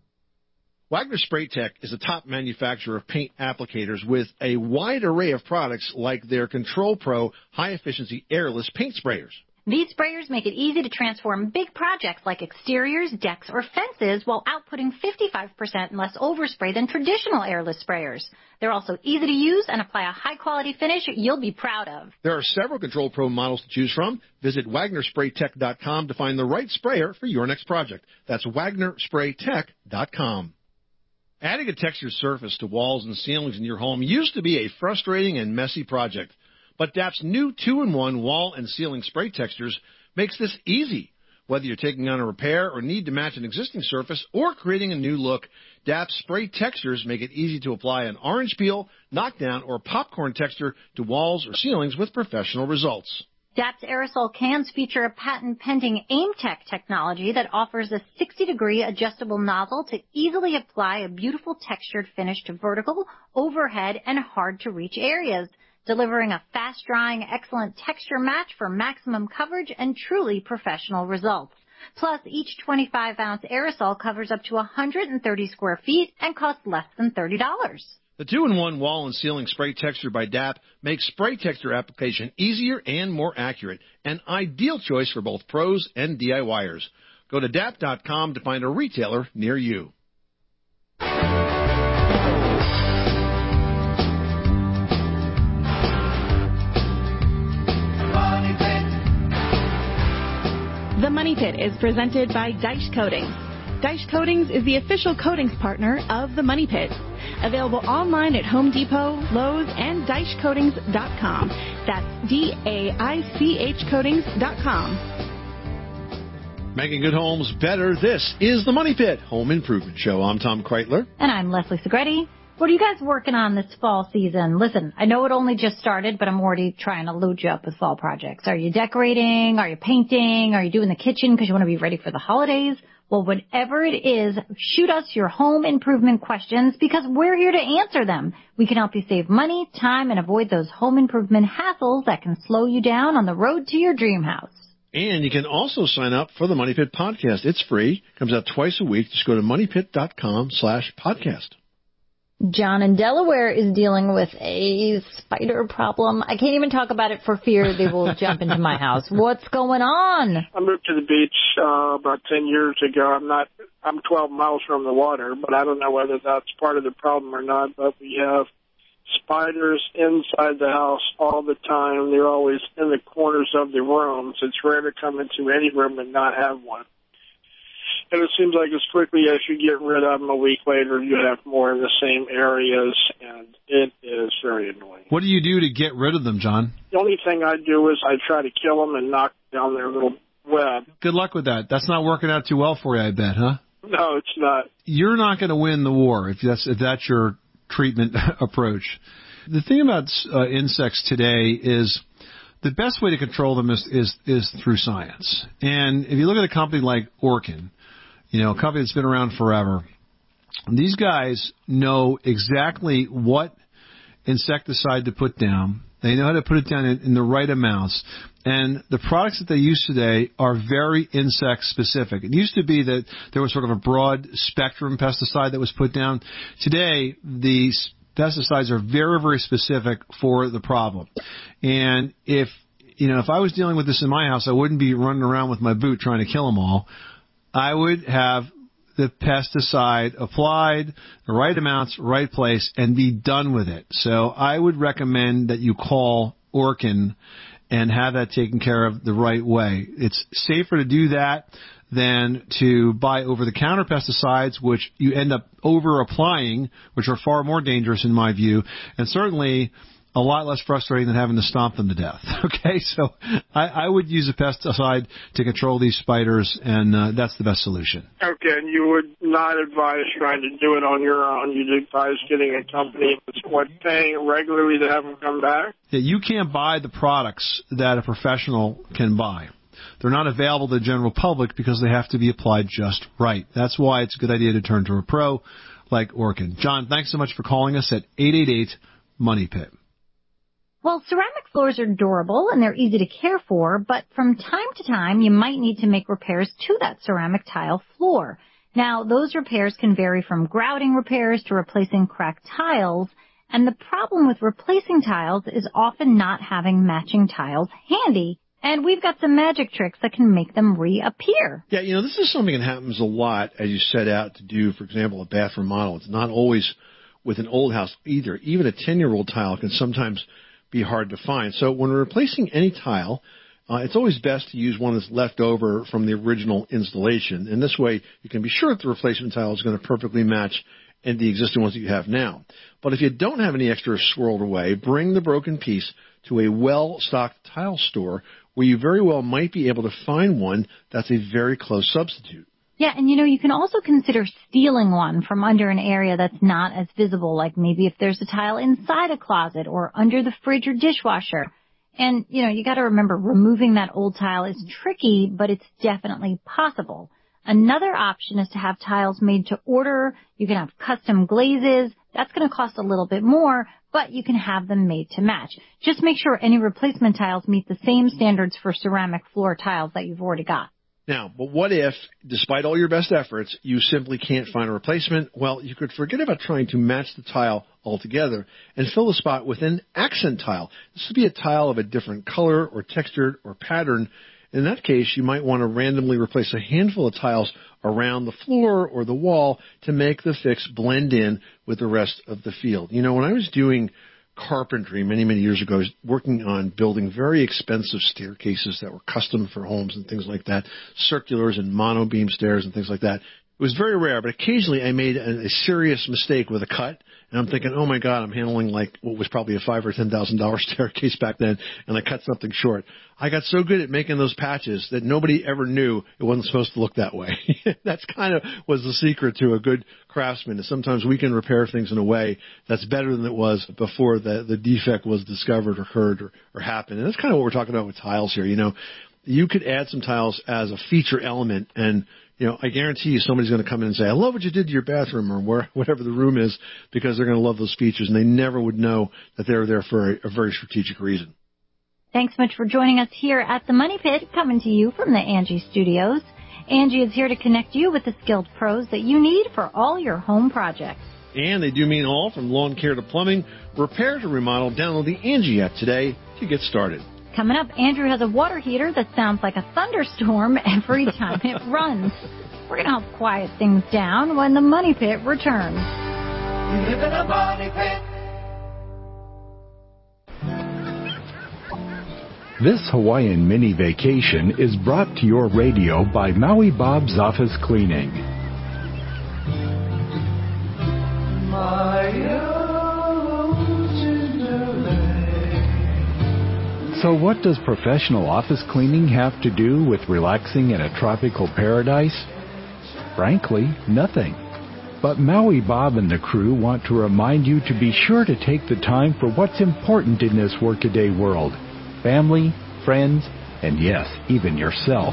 Wagner Spray Tech is a top manufacturer of paint applicators with a wide array of products like their Control Pro high-efficiency airless paint sprayers. These sprayers make it easy to transform big projects like exteriors, decks, or fences while outputting 55% less overspray than traditional airless sprayers. They're also easy to use and apply a high-quality finish you'll be proud of. There are several Control Pro models to choose from. Visit WagnerSprayTech.com to find the right sprayer for your next project. That's WagnerSprayTech.com. Adding a textured surface to walls and ceilings in your home used to be a frustrating and messy project, but DAP's new 2-in-1 wall and ceiling spray textures makes this easy. Whether you're taking on a repair or need to match an existing surface or creating a new look, DAP's spray textures make it easy to apply an orange peel, knockdown, or popcorn texture to walls or ceilings with professional results. DAP's aerosol cans feature a patent-pending AimTech technology that offers a 60-degree adjustable nozzle to easily apply a beautiful textured finish to vertical, overhead, and hard-to-reach areas, delivering a fast-drying, excellent texture match for maximum coverage and truly professional results. Plus, each 25-ounce aerosol covers up to 130 square feet and costs less than $30. The 2-in-1 wall and ceiling spray texture by DAP makes spray texture application easier and more accurate, an ideal choice for both pros and DIYers. Go to DAP.com to find a retailer near you. The Money Pit is presented by Dyche Coatings. Dyche Coatings is the official coatings partner of The Money Pit. Available online at Home Depot, Lowe's, and DycheCoatings.com. That's D-A-I-C-H Coatings.com. Making good homes better. This is The Money Pit Home Improvement Show. I'm Tom Kreitler. And I'm Leslie Segretti. What are you guys working on this fall season? Listen, I know it only just started, but I'm already trying to load you up with fall projects. Are you decorating? Are you painting? Are you doing the kitchen because you want to be ready for the holidays? Well, whatever it is, shoot us your home improvement questions because we're here to answer them. We can help you save money, time, and avoid those home improvement hassles that can slow you down on the road to your dream house. And you can also sign up for the Money Pit podcast. It's free. Comes out twice a week. Just go to moneypit.com/podcast. John in Delaware is dealing with a spider problem. I can't even talk about it for fear they will jump into my house. What's going on? I moved to the beach about 10 years ago. I'm 12 miles from the water, but I don't know whether that's part of the problem or not. But we have spiders inside the house all the time. They're always in the corners of the rooms. It's rare to come into any room and not have one. And it seems like as quickly as you get rid of them, a week later, you have more in the same areas, and it is very annoying. What do you do to get rid of them, John? The only thing I do is I try to kill them and knock down their little web. Good luck with that. That's not working out too well for you, I bet, huh? No, it's not. You're not going to win the war if that's your treatment approach. The thing about insects today is the best way to control them is through science. And if you look at a company like Orkin, a company that's been around forever, these guys know exactly what insecticide to put down. They know how to put it down in the right amounts. And the products that they use today are very insect specific. It used to be that there was sort of a broad spectrum pesticide that was put down. Today, the pesticides are very, very specific for the problem. And if I was dealing with this in my house, I wouldn't be running around with my boot trying to kill them all. I would have the pesticide applied, the right amounts, right place, and be done with it. So I would recommend that you call Orkin and have that taken care of the right way. It's safer to do that than to buy over-the-counter pesticides, which you end up over-applying, which are far more dangerous in my view, and certainly a lot less frustrating than having to stomp them to death. Okay, so I would use a pesticide to control these spiders, and that's the best solution. Okay, and you would not advise trying to do it on your own. You'd advise getting a company that's paying regularly to have them come back? Yeah, you can't buy the products that a professional can buy. They're not available to the general public because they have to be applied just right. That's why it's a good idea to turn to a pro like Orkin. John, thanks so much for calling us at 888-MONEY-PIT. Well, ceramic floors are durable and they're easy to care for, but from time to time you might need to make repairs to that ceramic tile floor. Now, those repairs can vary from grouting repairs to replacing cracked tiles, and the problem with replacing tiles is often not having matching tiles handy. And we've got some magic tricks that can make them reappear. Yeah, this is something that happens a lot as you set out to do, for example, a bathroom model. It's not always with an old house either. Even a 10-year-old tile can sometimes be hard to find. So when we're replacing any tile, it's always best to use one that's left over from the original installation. And this way, you can be sure that the replacement tile is going to perfectly match and the existing ones that you have now. But if you don't have any extra swirled away, bring the broken piece to a well-stocked tile store where you very well might be able to find one that's a very close substitute. Yeah, and you can also consider stealing one from under an area that's not as visible, like maybe if there's a tile inside a closet or under the fridge or dishwasher. And, you got to remember, removing that old tile is tricky, but it's definitely possible. Another option is to have tiles made to order. You can have custom glazes. That's going to cost a little bit more, but you can have them made to match. Just make sure any replacement tiles meet the same standards for ceramic floor tiles that you've already got. Now, but what if, despite all your best efforts, you simply can't find a replacement? Well, you could forget about trying to match the tile altogether and fill the spot with an accent tile. This would be a tile of a different color or texture or pattern. In that case, you might want to randomly replace a handful of tiles around the floor or the wall to make the fix blend in with the rest of the field. You know, when I was doing carpentry many, many years ago, I was working on building very expensive staircases that were custom for homes and things like that, circulars and monobeam stairs and things like that. It was very rare, but occasionally I made a serious mistake with a cut, and I'm thinking, oh my God, I'm handling like what was probably a $5,000 or $10,000 staircase back then, and I cut something short. I got so good at making those patches that nobody ever knew it wasn't supposed to look that way. That's kind of was the secret to a good craftsman, is sometimes we can repair things in a way that's better than it was before the defect was discovered or heard or happened. And that's kind of what we're talking about with tiles here. You know, you could add some tiles as a feature element, and you know, I guarantee you somebody's going to come in and say, I love what you did to your bathroom or whatever the room is, because they're going to love those features, and they never would know that they were there for a very strategic reason. Thanks much for joining us here at the Money Pit, coming to you from the Angie Studios. Angie is here to connect you with the skilled pros that you need for all your home projects. And they do mean all, from lawn care to plumbing, repair to remodel. Download the Angie app today to get started. Coming up, Andrew has a water heater that sounds like a thunderstorm every time it runs. We're going to help quiet things down when the Money Pit returns. You live in a money pit. This Hawaiian mini vacation is brought to your radio by Maui Bob's Office Cleaning. So what does professional office cleaning have to do with relaxing in a tropical paradise? Frankly, nothing. But Maui Bob and the crew want to remind you to be sure to take the time for what's important in this workaday world. Family, friends, and yes, even yourself.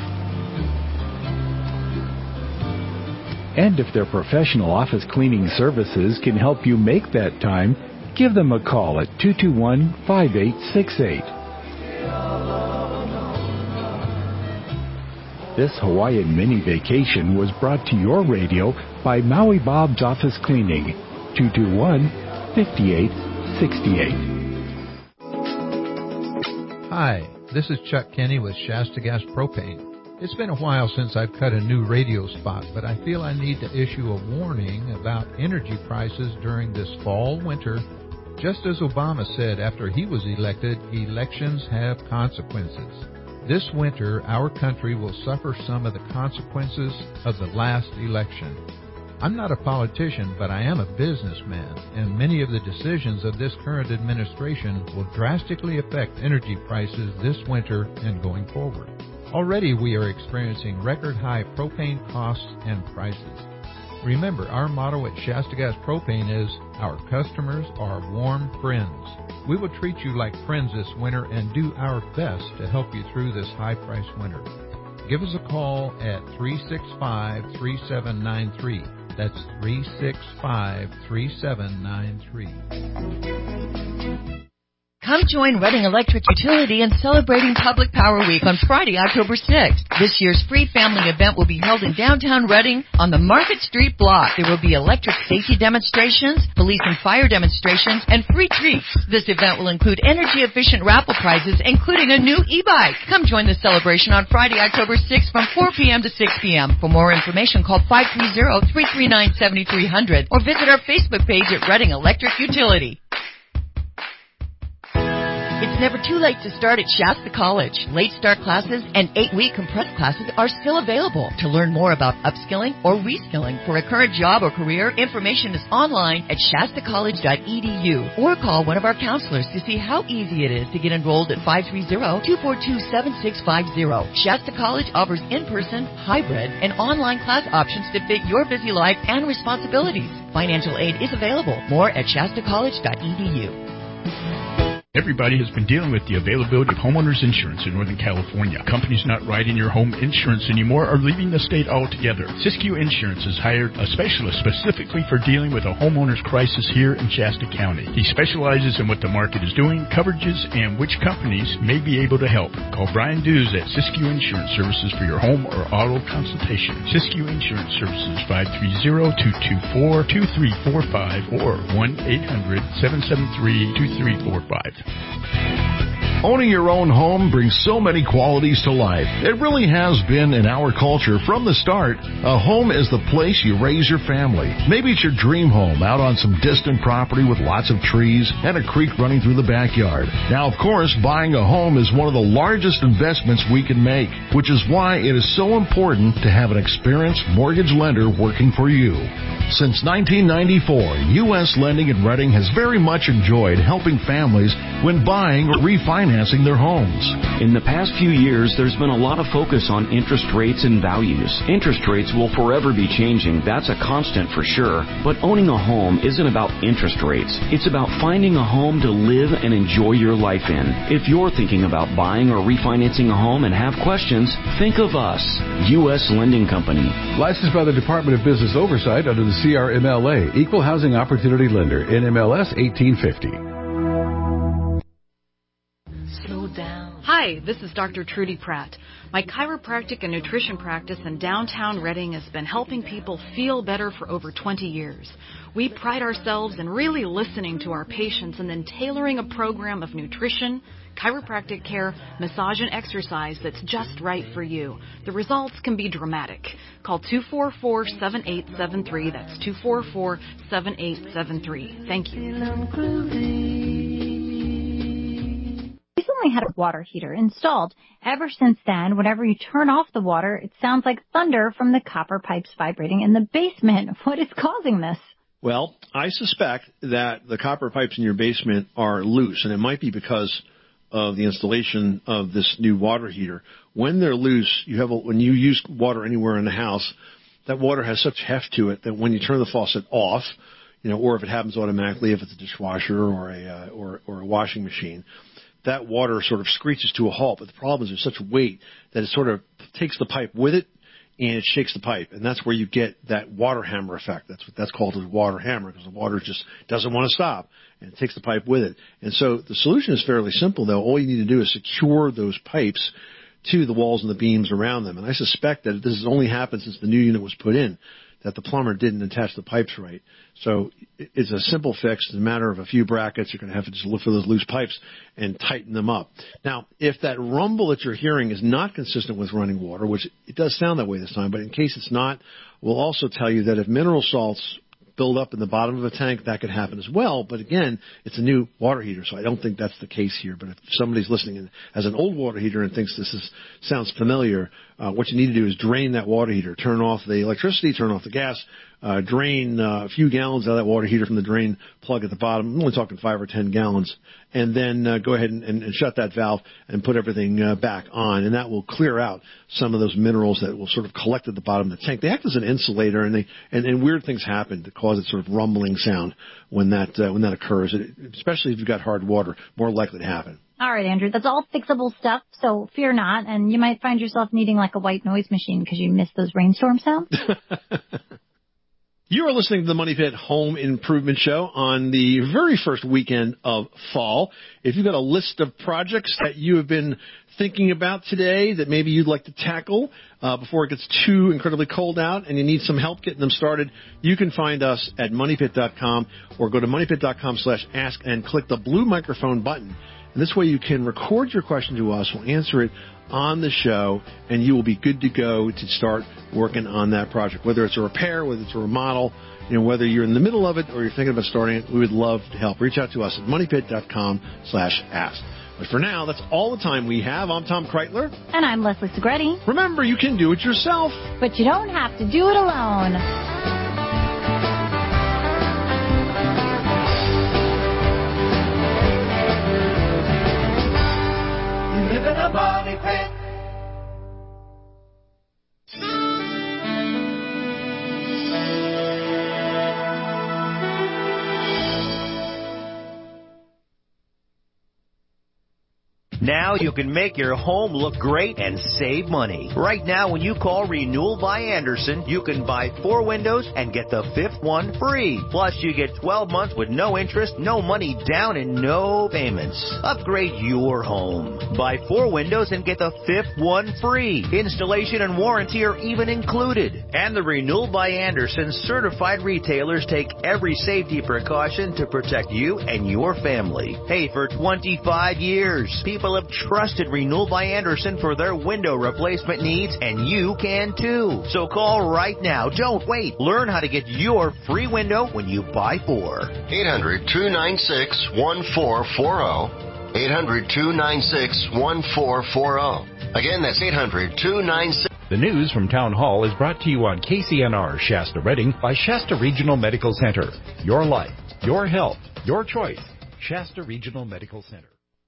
And if their professional office cleaning services can help you make that time, give them a call at 221-5868. This Hawaiian mini vacation was brought to your radio by Maui Bob's Office Cleaning, 221-5868. Hi, this is Chuck Kenny with Shasta Gas Propane. It's been a while since I've cut a new radio spot, but I feel I need to issue a warning about energy prices during this fall-winter. Just as Obama said after he was elected, elections have consequences. This winter, our country will suffer some of the consequences of the last election. I'm not a politician, but I am a businessman, and many of the decisions of this current administration will drastically affect energy prices this winter and going forward. Already we are experiencing record-high propane costs and prices. Remember, our motto at Shasta Gas Propane is, our customers are warm friends. We will treat you like friends this winter and do our best to help you through this high-priced winter. Give us a call at 365-3793. That's 365-3793. Come join Reading Electric Utility in celebrating Public Power Week on Friday, October 6th. This year's free family event will be held in downtown Reading on the Market Street block. There will be electric safety demonstrations, police and fire demonstrations, and free treats. This event will include energy-efficient raffle prizes, including a new e-bike. Come join the celebration on Friday, October 6th from 4 p.m. to 6 p.m. For more information, call 530-339-7300 or visit our Facebook page at Reading Electric Utility. It's never too late to start at Shasta College. Late start classes and 8-week compressed classes are still available. To learn more about upskilling or reskilling for a current job or career, information is online at shastacollege.edu or call one of our counselors to see how easy it is to get enrolled at 530-242-7650. Shasta College offers in-person, hybrid, and online class options to fit your busy life and responsibilities. Financial aid is available. More at shastacollege.edu. Everybody has been dealing with the availability of homeowners insurance in Northern California. Companies not writing your home insurance anymore are leaving the state altogether. Siskiyou Insurance has hired a specialist specifically for dealing with a homeowner's crisis here in Shasta County. He specializes in what the market is doing, coverages, and which companies may be able to help. Call Brian Dews at Siskiyou Insurance Services for your home or auto consultation. Siskiyou Insurance Services, 530-224-2345 or 1-800-773-2345. Owning your own home brings so many qualities to life. It really has been in our culture from the start. A home is the place you raise your family. Maybe it's your dream home out on some distant property with lots of trees and a creek running through the backyard. Now, of course, buying a home is one of the largest investments we can make, which is why it is so important to have an experienced mortgage lender working for you. Since 1994, U.S. Lending and Redding has very much enjoyed helping families when buying or refinancing their homes. In the past few years, there's been a lot of focus on interest rates and values. Interest rates will forever be changing. That's a constant for sure. But owning a home isn't about interest rates. It's about finding a home to live and enjoy your life in. If you're thinking about buying or refinancing a home and have questions, think of us, U.S. Lending Company. Licensed by the Department of Business Oversight under the CRMLA, Equal Housing Opportunity Lender, NMLS 1850. Hi, this is Dr. Trudy Pratt. My chiropractic and nutrition practice in downtown Redding has been helping people feel better for over 20 years. We pride ourselves in really listening to our patients and then tailoring a program of nutrition, chiropractic care, massage, and exercise that's just right for you. The results can be dramatic. Call 244-7873. That's 244-7873. Thank you. Recently had a water heater installed. Ever since then, whenever you turn off the water, it sounds like thunder from the copper pipes vibrating in the basement. What is causing this? Well, I suspect that the copper pipes in your basement are loose, and it might be because of the installation of this new water heater. When they're loose, when you use water anywhere in the house, that water has such heft to it that when you turn the faucet off, or if it happens automatically, if it's a dishwasher or a washing machine, that water sort of screeches to a halt. But the problem is there's such weight that it sort of takes the pipe with it and it shakes the pipe. And that's where you get that water hammer effect. That's called a water hammer, because the water just doesn't want to stop and it takes the pipe with it. And so the solution is fairly simple, though. All you need to do is secure those pipes to the walls and the beams around them. And I suspect that this has only happened since the new unit was put in, that the plumber didn't attach the pipes right. So it's a simple fix. It's a matter of a few brackets. You're going to have to just look for those loose pipes and tighten them up. Now, if that rumble that you're hearing is not consistent with running water, which it does sound that way this time, but in case it's not, we'll also tell you that if mineral salts build up in the bottom of a tank, that could happen as well. But again, it's a new water heater, so I don't think that's the case here. But if somebody's listening and has an old water heater and thinks sounds familiar, what you need to do is drain that water heater, turn off the electricity, turn off the gas, drain a few gallons out of that water heater from the drain plug at the bottom. I'm only talking 5 or 10 gallons. And then go ahead and shut that valve and put everything back on. And that will clear out some of those minerals that will sort of collect at the bottom of the tank. They act as an insulator, and weird things happen that cause a sort of rumbling sound when that occurs, especially if you've got hard water, more likely to happen. All right, Andrew, that's all fixable stuff, so fear not. And you might find yourself needing like a white noise machine because you missed those rainstorm sounds. You are listening to the Money Pit Home Improvement Show on the very first weekend of fall. If you've got a list of projects that you have been thinking about today that maybe you'd like to tackle before it gets too incredibly cold out and you need some help getting them started, you can find us at moneypit.com or go to moneypit.com/ask and click the blue microphone button. And this way you can record your question to us. We'll answer it on the show, and you will be good to go to start working on that project. Whether it's a repair, whether it's a remodel, whether you're in the middle of it or you're thinking about starting it, we would love to help. Reach out to us at moneypit.com/ask. But for now, that's all the time we have. I'm Tom Kreitler. And I'm Leslie Segretti. Remember, you can do it yourself. But you don't have to do it alone. Live in a money pit. Now you can make your home look great and save money. Right now, when you call Renewal by Andersen, you can buy 4 windows and get the 5th one free. Plus, you get 12 months with no interest, no money down, and no payments. Upgrade your home. Buy 4 windows and get the 5th one free. Installation and warranty are even included. And the Renewal by Andersen certified retailers take every safety precaution to protect you and your family. Hey, for 25 years, people have trusted Renewal by Andersen for their window replacement needs, and you can too. So call right now. Don't wait. Learn how to get your free window when you buy 4. 800-296-1440. 800-296-1440. Again, that's 800-296. The news from Town Hall is brought to you on KCNR Shasta Redding by Shasta Regional Medical Center. Your life, your health, your choice. Shasta Regional Medical Center.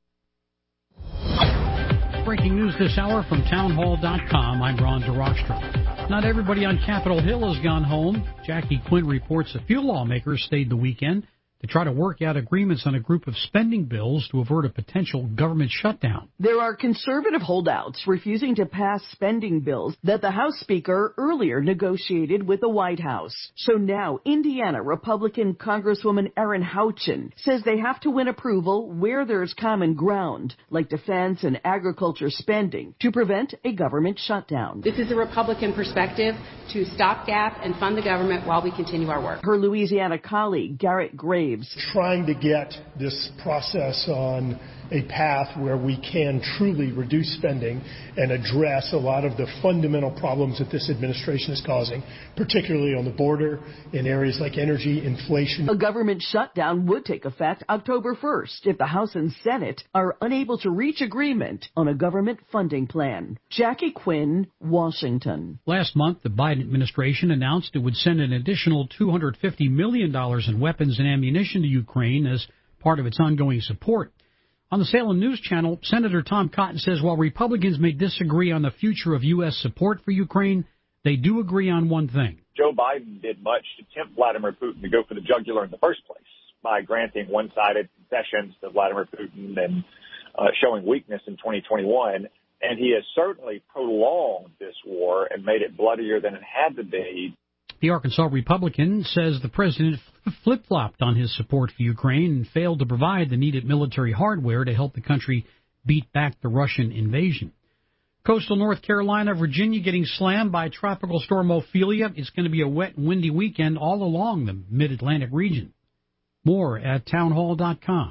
Breaking news this hour from townhall.com. I'm Ron DeRockstra. Not everybody on Capitol Hill has gone home. Jackie Quinn reports a few lawmakers stayed the weekend to try to work out agreements on a group of spending bills to avert a potential government shutdown. There are conservative holdouts refusing to pass spending bills that the House Speaker earlier negotiated with the White House. So now Indiana Republican Congresswoman Erin Houchin says they have to win approval where there's common ground, like defense and agriculture spending, to prevent a government shutdown. This is a Republican perspective to stopgap and fund the government while we continue our work. Her Louisiana colleague, Garrett Graves, trying to get this process on a path where we can truly reduce spending and address a lot of the fundamental problems that this administration is causing, particularly on the border, in areas like energy, inflation. A government shutdown would take effect October 1st if the House and Senate are unable to reach agreement on a government funding plan. Jackie Quinn, Washington. Last month, the Biden administration announced it would send an additional $250 million in weapons and ammunition to Ukraine as part of its ongoing support. On the Salem News Channel, Senator Tom Cotton says while Republicans may disagree on the future of U.S. support for Ukraine, they do agree on one thing. Joe Biden did much to tempt Vladimir Putin to go for the jugular in the first place by granting one-sided concessions to Vladimir Putin and showing weakness in 2021. And he has certainly prolonged this war and made it bloodier than it had to be. The Arkansas Republican says the president flip-flopped on his support for Ukraine and failed to provide the needed military hardware to help the country beat back the Russian invasion. Coastal North Carolina, Virginia getting slammed by Tropical Storm Ophelia. It's going to be a wet and windy weekend all along the mid-Atlantic region. More at townhall.com.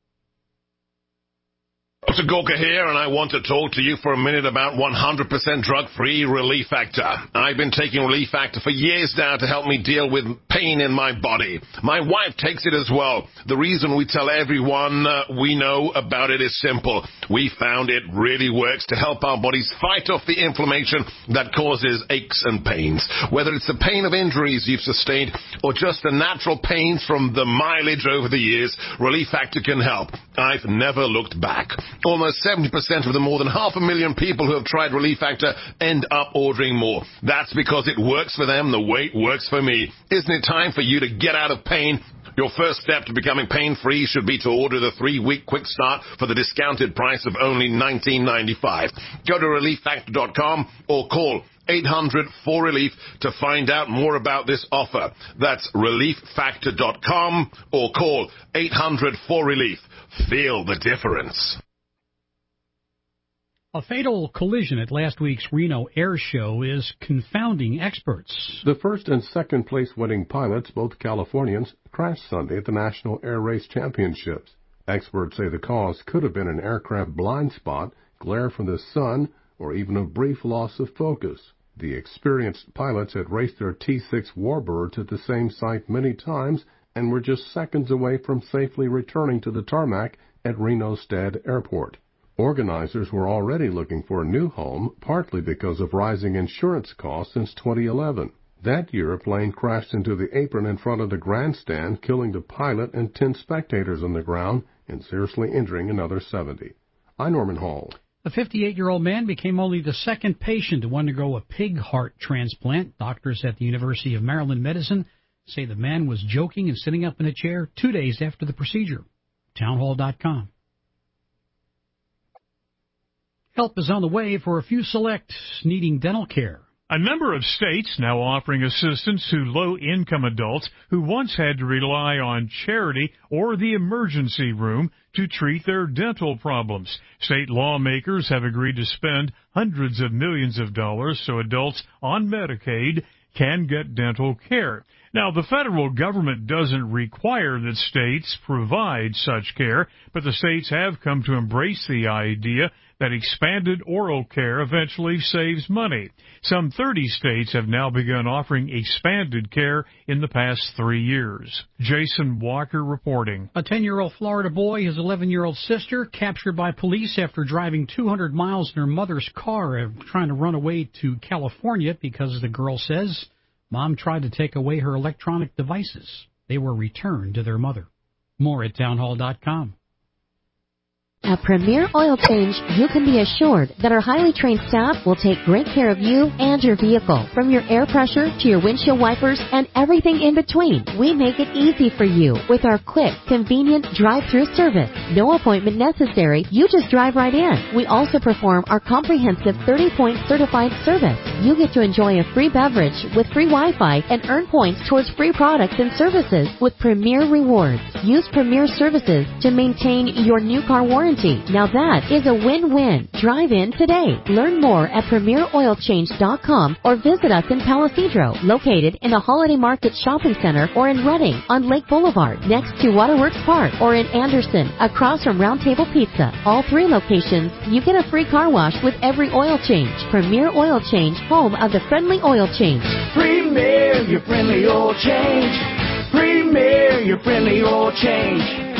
Dr. Gorka here, and I want to talk to you for a minute about 100% drug-free Relief Factor. I've been taking Relief Factor for years now to help me deal with pain in my body. My wife takes it as well. The reason we tell everyone we know about it is simple. We found it really works to help our bodies fight off the inflammation that causes aches and pains. Whether it's the pain of injuries you've sustained or just the natural pains from the mileage over the years, Relief Factor can help. I've never looked back. Almost 70% of the more than 500,000 people who have tried Relief Factor end up ordering more. That's because it works for them the way it works for me. Isn't it time for you to get out of pain? Your first step to becoming pain-free should be to order the 3-week quick start for the discounted price of only $19.95. Go to ReliefFactor.com or call 800-4RELIEF to find out more about this offer. That's ReliefFactor.com or call 800-4RELIEF. Feel the difference. A fatal collision at last week's Reno Air Show is confounding experts. The first and second place winning pilots, both Californians, crashed Sunday at the National Air Race Championships. Experts say the cause could have been an aircraft blind spot, glare from the sun, or even a brief loss of focus. The experienced pilots had raced their T-6 Warbirds at the same site many times and were just seconds away from safely returning to the tarmac at Reno Stead Airport. Organizers were already looking for a new home, partly because of rising insurance costs since 2011. That year, a plane crashed into the apron in front of the grandstand, killing the pilot and 10 spectators on the ground and seriously injuring another 70. I'm Norman Hall. A 58-year-old man became only the second patient to undergo a pig heart transplant. Doctors at the University of Maryland Medicine say the man was joking and sitting up in a chair 2 days after the procedure. Townhall.com. Help is on the way for a few select needing dental care. A number of states now offering assistance to low-income adults who once had to rely on charity or the emergency room to treat their dental problems. State lawmakers have agreed to spend hundreds of millions of dollars so adults on Medicaid can get dental care. Now, the federal government doesn't require that states provide such care, but the states have come to embrace the idea that expanded oral care eventually saves money. Some 30 states have now begun offering expanded care in the past 3 years. Jason Walker reporting. A 10-year-old Florida boy, his 11-year-old sister, captured by police after driving 200 miles in her mother's car, trying to run away to California because the girl says Mom tried to take away her electronic devices. They were returned to their mother. More at townhall.com. At Premier Oil Change, you can be assured that our highly trained staff will take great care of you and your vehicle, from your air pressure to your windshield wipers and everything in between. We make it easy for you with our quick, convenient drive-through service. No appointment necessary. You just drive right in. We also perform our comprehensive 30-point certified service. You get to enjoy a free beverage with free Wi-Fi and earn points towards free products and services with Premier Rewards. Use Premier Services to maintain your new car warranty. Now that is a win-win. Drive in today. Learn more at PremierOilChange.com or visit us in Palisadro, located in the Holiday Market Shopping Center, or in Redding on Lake Boulevard, next to Waterworks Park, or in Anderson, across from Round Table Pizza. All 3 locations, you get a free car wash with every oil change. Premier Oil Change, home of the friendly oil change. Premier, your friendly oil change. Premier, your friendly oil change.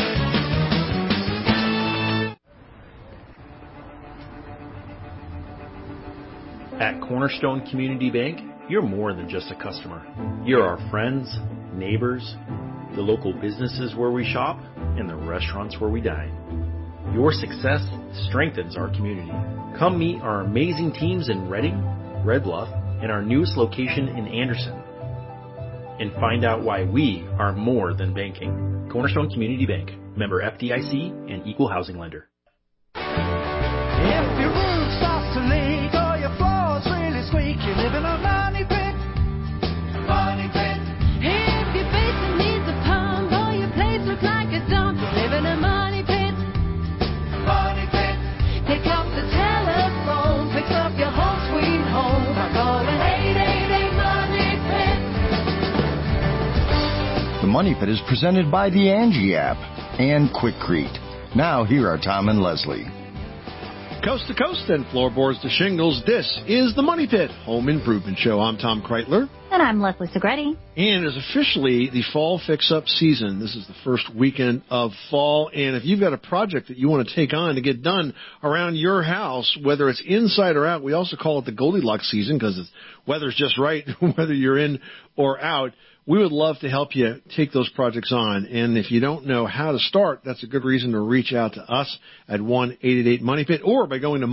At Cornerstone Community Bank, you're more than just a customer. You're our friends, neighbors, the local businesses where we shop, and the restaurants where we dine. Your success strengthens our community. Come meet our amazing teams in Redding, Red Bluff, and our newest location in Anderson. And find out why we are more than banking. Cornerstone Community Bank, member FDIC and equal housing lender. If your roof starts to leak or your floor's really squeak, you live in a money pit. Money pit. If your basement needs a pump or your place looks like a dump, you live in a money pit. Money pit. Pick up the telephone, fix up your home sweet home by calling 888 Money Pit. The Money Pit is presented by the Angie app and Quikrete. Now here are Tom and Leslie. Coast to coast and floorboards to shingles, this is the Money Pit Home Improvement Show. I'm Tom Kreitler. And I'm Leslie Segretti. And it is officially the fall fix-up season. This is the first weekend of fall. And if you've got a project that you want to take on to get done around your house, whether it's inside or out, we also call it the Goldilocks season because the weather's just right, whether you're in or out. We would love to help you take those projects on. And if you don't know how to start, that's a good reason to reach out to us at 1-888-MONEYPIT or by going to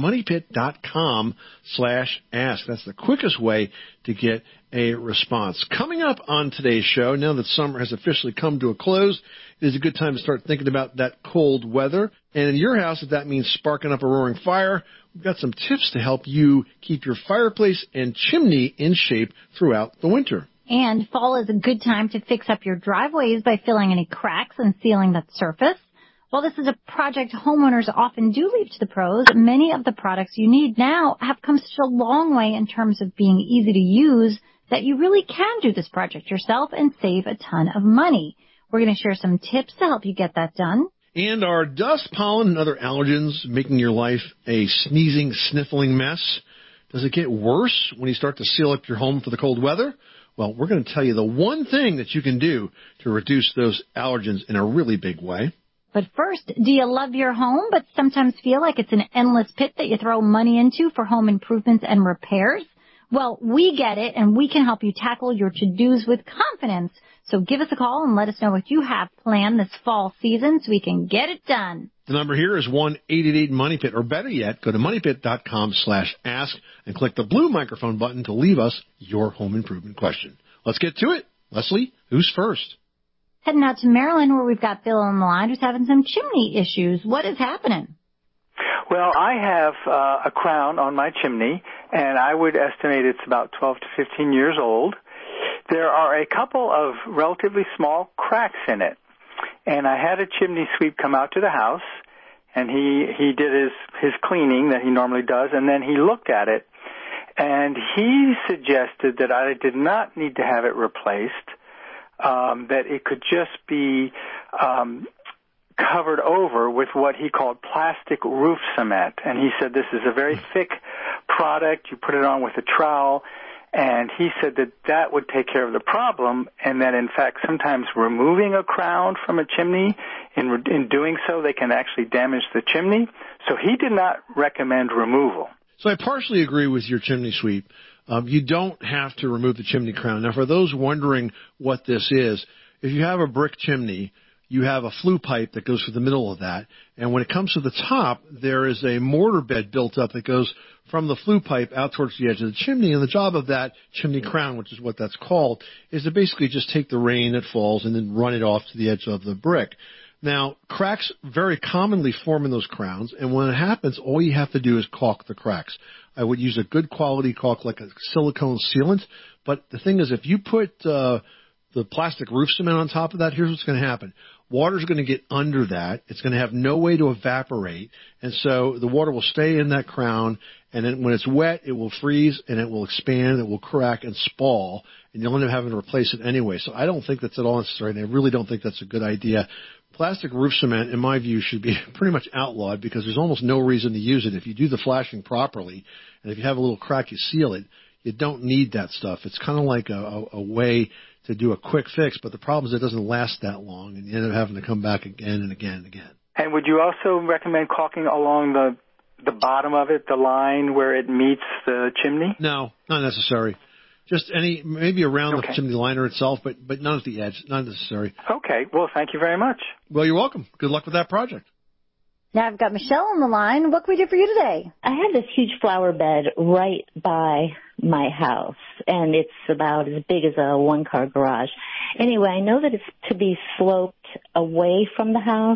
moneypit.com/ask. That's the quickest way to get a response. Coming up on today's show, now that summer has officially come to a close, it is a good time to start thinking about that cold weather. And in your house, if that means sparking up a roaring fire, we've got some tips to help you keep your fireplace and chimney in shape throughout the winter. And fall is a good time to fix up your driveways by filling any cracks and sealing that surface. While this is a project homeowners often do leave to the pros, many of the products you need now have come such a long way in terms of being easy to use that you really can do this project yourself and save a ton of money. We're going to share some tips to help you get that done. And are dust, pollen, and other allergens making your life a sneezing, sniffling mess? Does it get worse when you start to seal up your home for the cold weather? Well, we're going to tell you the one thing that you can do to reduce those allergens in a really big way. But first, do you love your home but sometimes feel like it's an endless pit that you throw money into for home improvements and repairs? Well, we get it, and we can help you tackle your to-dos with confidence. So give us a call and let us know what you have planned this fall season so we can get it done. The number here is 1-888-MONEYPIT, or better yet, go to moneypit.com/ask and click the blue microphone button to leave us your home improvement question. Let's get to it. Leslie, who's first? Heading out to Maryland, where we've got Bill on the line who's having some chimney issues. What is happening? Well, I have a crown on my chimney, and I would estimate it's about 12 to 15 years old. There are a couple of relatively small cracks in it, and I had a chimney sweep come out to the house, and he did his cleaning that he normally does, and then he looked at it, and he suggested that I did not need to have it replaced, that it could just be covered over with what he called plastic roof cement. And he said this is a very thick product. You put it on with a trowel. And he said that that would take care of the problem, and that, in fact, sometimes removing a crown from a chimney, in doing so, they can actually damage the chimney. So he did not recommend removal. So I partially agree with your chimney sweep. You don't have to remove the chimney crown. Now, for those wondering what this is, if you have a brick chimney, you have a flue pipe that goes through the middle of that. And when it comes to the top, there is a mortar bed built up that goes from the flue pipe out towards the edge of the chimney. And the job of that chimney crown, which is what that's called, is to basically just take the rain that falls and then run it off to the edge of the brick. Now, cracks very commonly form in those crowns, and when it happens, all you have to do is caulk the cracks. I would use a good quality caulk like a silicone sealant, but the thing is, if you put the plastic roof cement on top of that, here's what's going to happen. Water's going to get under that. It's going to have no way to evaporate, and so the water will stay in that crown, and then when it's wet, it will freeze, and it will expand, it will crack and spall, and you'll end up having to replace it anyway. So I don't think that's at all necessary, and I really don't think that's a good idea. Plastic roof cement, in my view, should be pretty much outlawed because there's almost no reason to use it. If you do the flashing properly, and if you have a little crack, you seal it, you don't need that stuff. It's kind of like a way to do a quick fix, but the problem is it doesn't last that long, and you end up having to come back again and again and again. And would you also recommend caulking along the bottom of it, the line where it meets the chimney? No, not necessary. Just maybe around the chimney liner itself, but not at the edge, not necessary. Okay, well, thank you very much. Well, you're welcome. Good luck with that project. Now I've got Michelle on the line. What can we do for you today? I have this huge flower bed right by my house, and it's about as big as a one-car garage. Anyway, I know that it's to be sloped away from the house,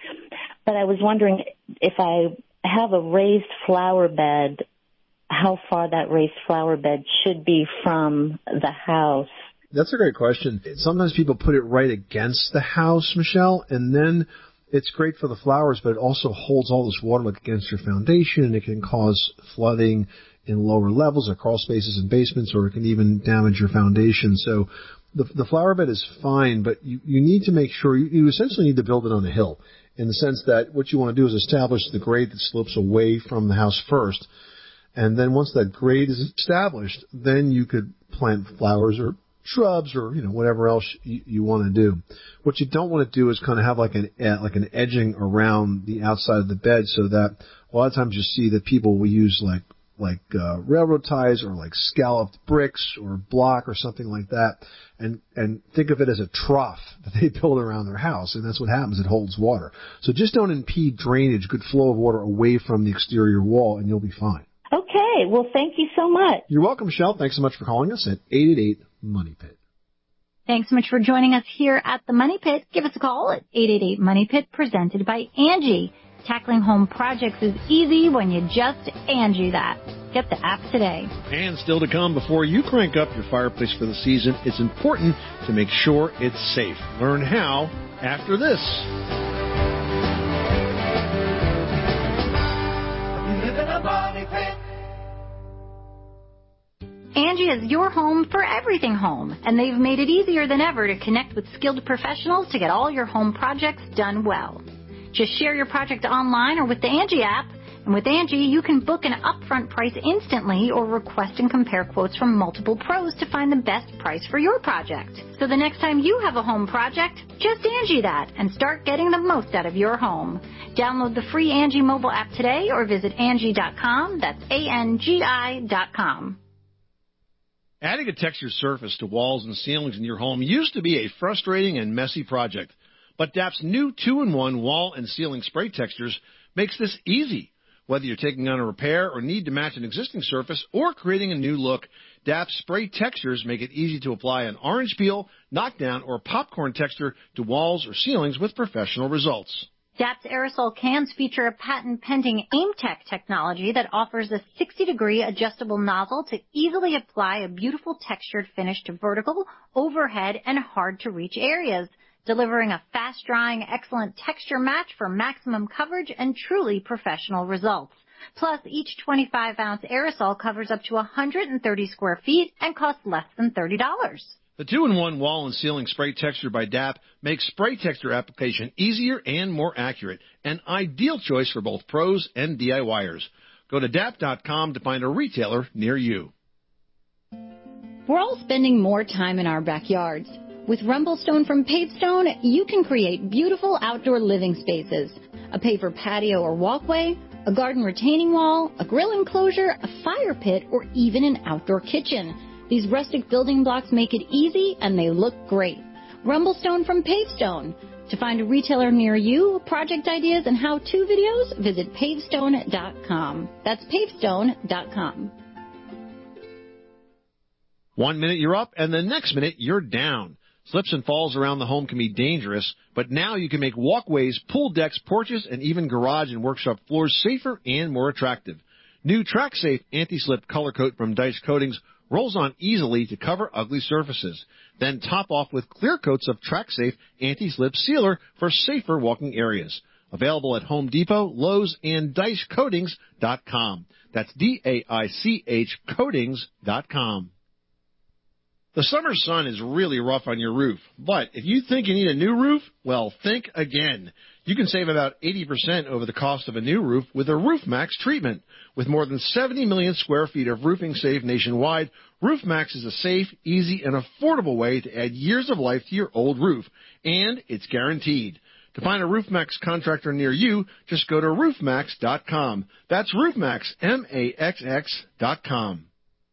but I was wondering if I have a raised flower bed, how far that raised flower bed should be from the house. That's a great question. Sometimes people put it right against the house, Michelle, and then it's great for the flowers, but it also holds all this water against your foundation, and it can cause flooding in lower levels or crawl spaces in basements, or it can even damage your foundation. So the flower bed is fine, but you need to make sure, you essentially need to build it on a hill, in the sense that what you want to do is establish the grade that slopes away from the house first. And then once that grade is established, then you could plant flowers or shrubs or, whatever else you want to do. What you don't want to do is kind of have like an edging around the outside of the bed, so that a lot of times you see that people will use like railroad ties or like scalloped bricks or block or something like that, and think of it as a trough that they build around their house, and that's what happens. It holds water. So just don't impede drainage, good flow of water away from the exterior wall, and you'll be fine. Okay, well, thank you so much. You're welcome, Michelle. Thanks so much for calling us at 888-MONEY-PIT. Thanks so much for joining us here at the Money Pit. Give us a call at 888-MONEY-PIT, presented by Angie. Tackling home projects is easy when you just Angie that. Get the app today. And still to come, before you crank up your fireplace for the season, it's important to make sure it's safe. Learn how after this. You live in a money pit. Angie is your home for everything home, and they've made it easier than ever to connect with skilled professionals to get all your home projects done well. Just share your project online or with the Angie app, and with Angie, you can book an upfront price instantly or request and compare quotes from multiple pros to find the best price for your project. So the next time you have a home project, just Angie that and start getting the most out of your home. Download the free Angie mobile app today or visit Angie.com. That's ANGI.com. Adding a textured surface to walls and ceilings in your home used to be a frustrating and messy project. But DAP's new 2-in-1 wall and ceiling spray textures makes this easy. Whether you're taking on a repair or need to match an existing surface or creating a new look, DAP's spray textures make it easy to apply an orange peel, knockdown, or popcorn texture to walls or ceilings with professional results. DAP's aerosol cans feature a patent-pending AimTech technology that offers a 60-degree adjustable nozzle to easily apply a beautiful textured finish to vertical, overhead, and hard-to-reach areas, delivering a fast-drying, excellent texture match for maximum coverage and truly professional results. Plus, each 25-ounce aerosol covers up to 130 square feet and costs less than $30. The 2-in-1 wall and ceiling spray texture by DAP makes spray texture application easier and more accurate, an ideal choice for both pros and DIYers. Go to DAP.com to find a retailer near you. We're all spending more time in our backyards. With Rumblestone from Pavestone, you can create beautiful outdoor living spaces. A paver patio or walkway, a garden retaining wall, a grill enclosure, a fire pit, or even an outdoor kitchen. These rustic building blocks make it easy and they look great. Rumblestone from Pavestone. To find a retailer near you, project ideas, and how-to videos, visit pavestone.com. That's pavestone.com. 1 minute you're up, and the next minute you're down. Slips and falls around the home can be dangerous, but now you can make walkways, pool decks, porches, and even garage and workshop floors safer and more attractive. New TrackSafe Anti-Slip Color Coat from Dice Coatings rolls on easily to cover ugly surfaces. Then top off with clear coats of TrackSafe Anti-Slip Sealer for safer walking areas. Available at Home Depot, Lowe's, and DiceCoatings.com. That's D-A-I-C-H Coatings.com. The summer sun is really rough on your roof, but if you think you need a new roof, well, think again. You can save about 80% over the cost of a new roof with a RoofMax treatment. With more than 70 million square feet of roofing saved nationwide, RoofMax is a safe, easy, and affordable way to add years of life to your old roof, and it's guaranteed. To find a RoofMax contractor near you, just go to roofmax.com. That's RoofMax, M-A-X-X.com.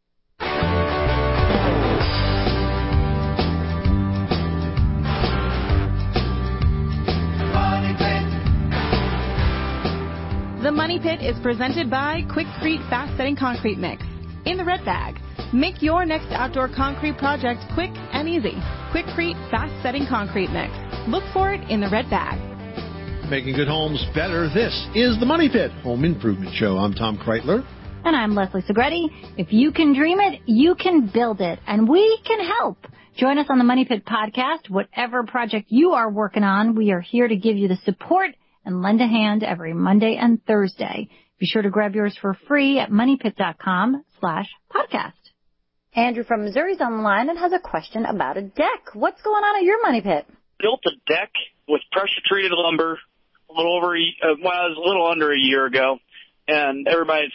The Money Pit is presented by Quikrete Fast Setting Concrete Mix. In the red bag, make your next outdoor concrete project quick and easy. Quikrete Fast Setting Concrete Mix. Look for it in the red bag. Making good homes better. This is the Money Pit Home Improvement Show. I'm Tom Kreitler. And I'm Leslie Segretti. If you can dream it, you can build it, and we can help. Join us on the Money Pit podcast. Whatever project you are working on, we are here to give you the support and lend a hand every Monday and Thursday. Be sure to grab yours for free at moneypit.com/podcast. Andrew from Missouri is on the line and has a question about a deck. What's going on at your Money Pit? Built a deck with pressure-treated lumber it was a little under a year ago, and everybody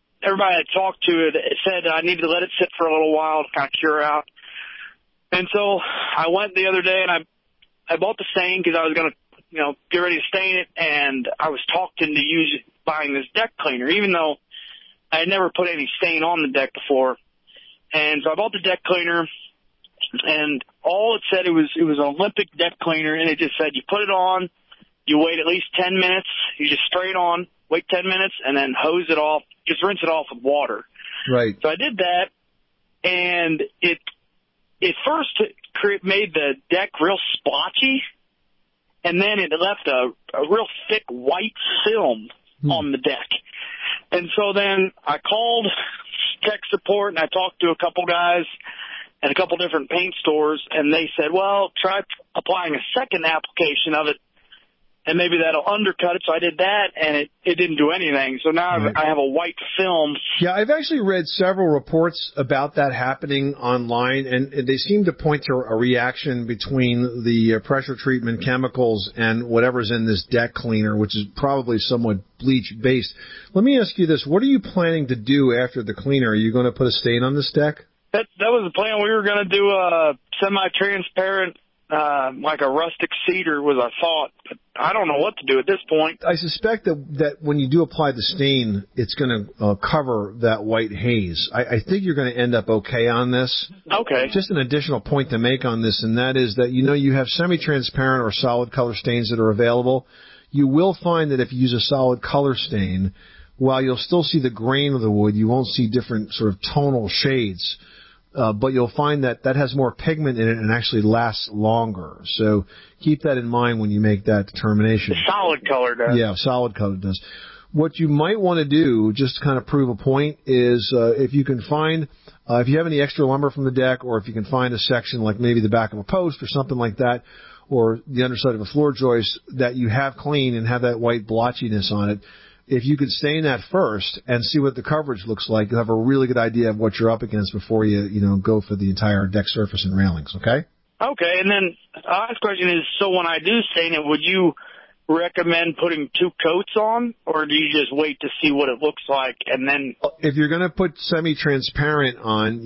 I talked to said I needed to let it sit for a little while to kind of cure out. And so I went the other day and I bought the stain because I was going to get ready to stain it, and I was talked into buying this deck cleaner, even though I had never put any stain on the deck before. And so I bought the deck cleaner, and all it said, it was an Olympic deck cleaner, and it just said you put it on, you wait at least 10 minutes, you just spray it on, wait 10 minutes, and then hose it off, just rinse it off with water. Right. So I did that, and it first made the deck real splotchy, and then it left a real thick white film on the deck. And so then I called tech support, and I talked to a couple guys at a couple different paint stores, and they said, well, try applying a second application of it, and maybe that'll undercut it. So I did that, and it didn't do anything. So now I have a white film. Yeah, I've actually read several reports about that happening online, and they seem to point to a reaction between the pressure treatment chemicals and whatever's in this deck cleaner, which is probably somewhat bleach-based. Let me ask you this. What are you planning to do after the cleaner? Are you going to put a stain on this deck? That was the plan. We were going to do a semi-transparent, like a rustic cedar was our thought, but I don't know what to do at this point. I suspect that when you do apply the stain, it's going to cover that white haze. I think you're going to end up okay on this. Okay. Just an additional point to make on this, and that is that, you have semi-transparent or solid color stains that are available. You will find that if you use a solid color stain, while you'll still see the grain of the wood, you won't see different sort of tonal shades. but you'll find that has more pigment in it and actually lasts longer. So keep that in mind when you make that determination. Solid color does. Yeah, solid color does. What you might want to do, just to kind of prove a point, is if you can find, if you have any extra lumber from the deck, or if you can find a section like maybe the back of a post or something like that, or the underside of a floor joist that you have clean and have that white blotchiness on it, if you could stain that first and see what the coverage looks like, you'll have a really good idea of what you're up against before you go for the entire deck surface and railings, okay? Okay, and then the last question is, so when I do stain it, would you recommend putting 2 coats on, or do you just wait to see what it looks like and then? If you're going to put semi-transparent on,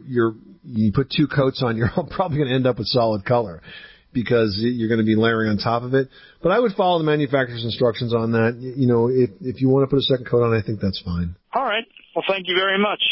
you put 2 coats on, you're probably going to end up with solid color, because you're going to be layering on top of it. But I would follow the manufacturer's instructions on that. If you want to put a second coat on, I think that's fine. All right. Well, thank you very much.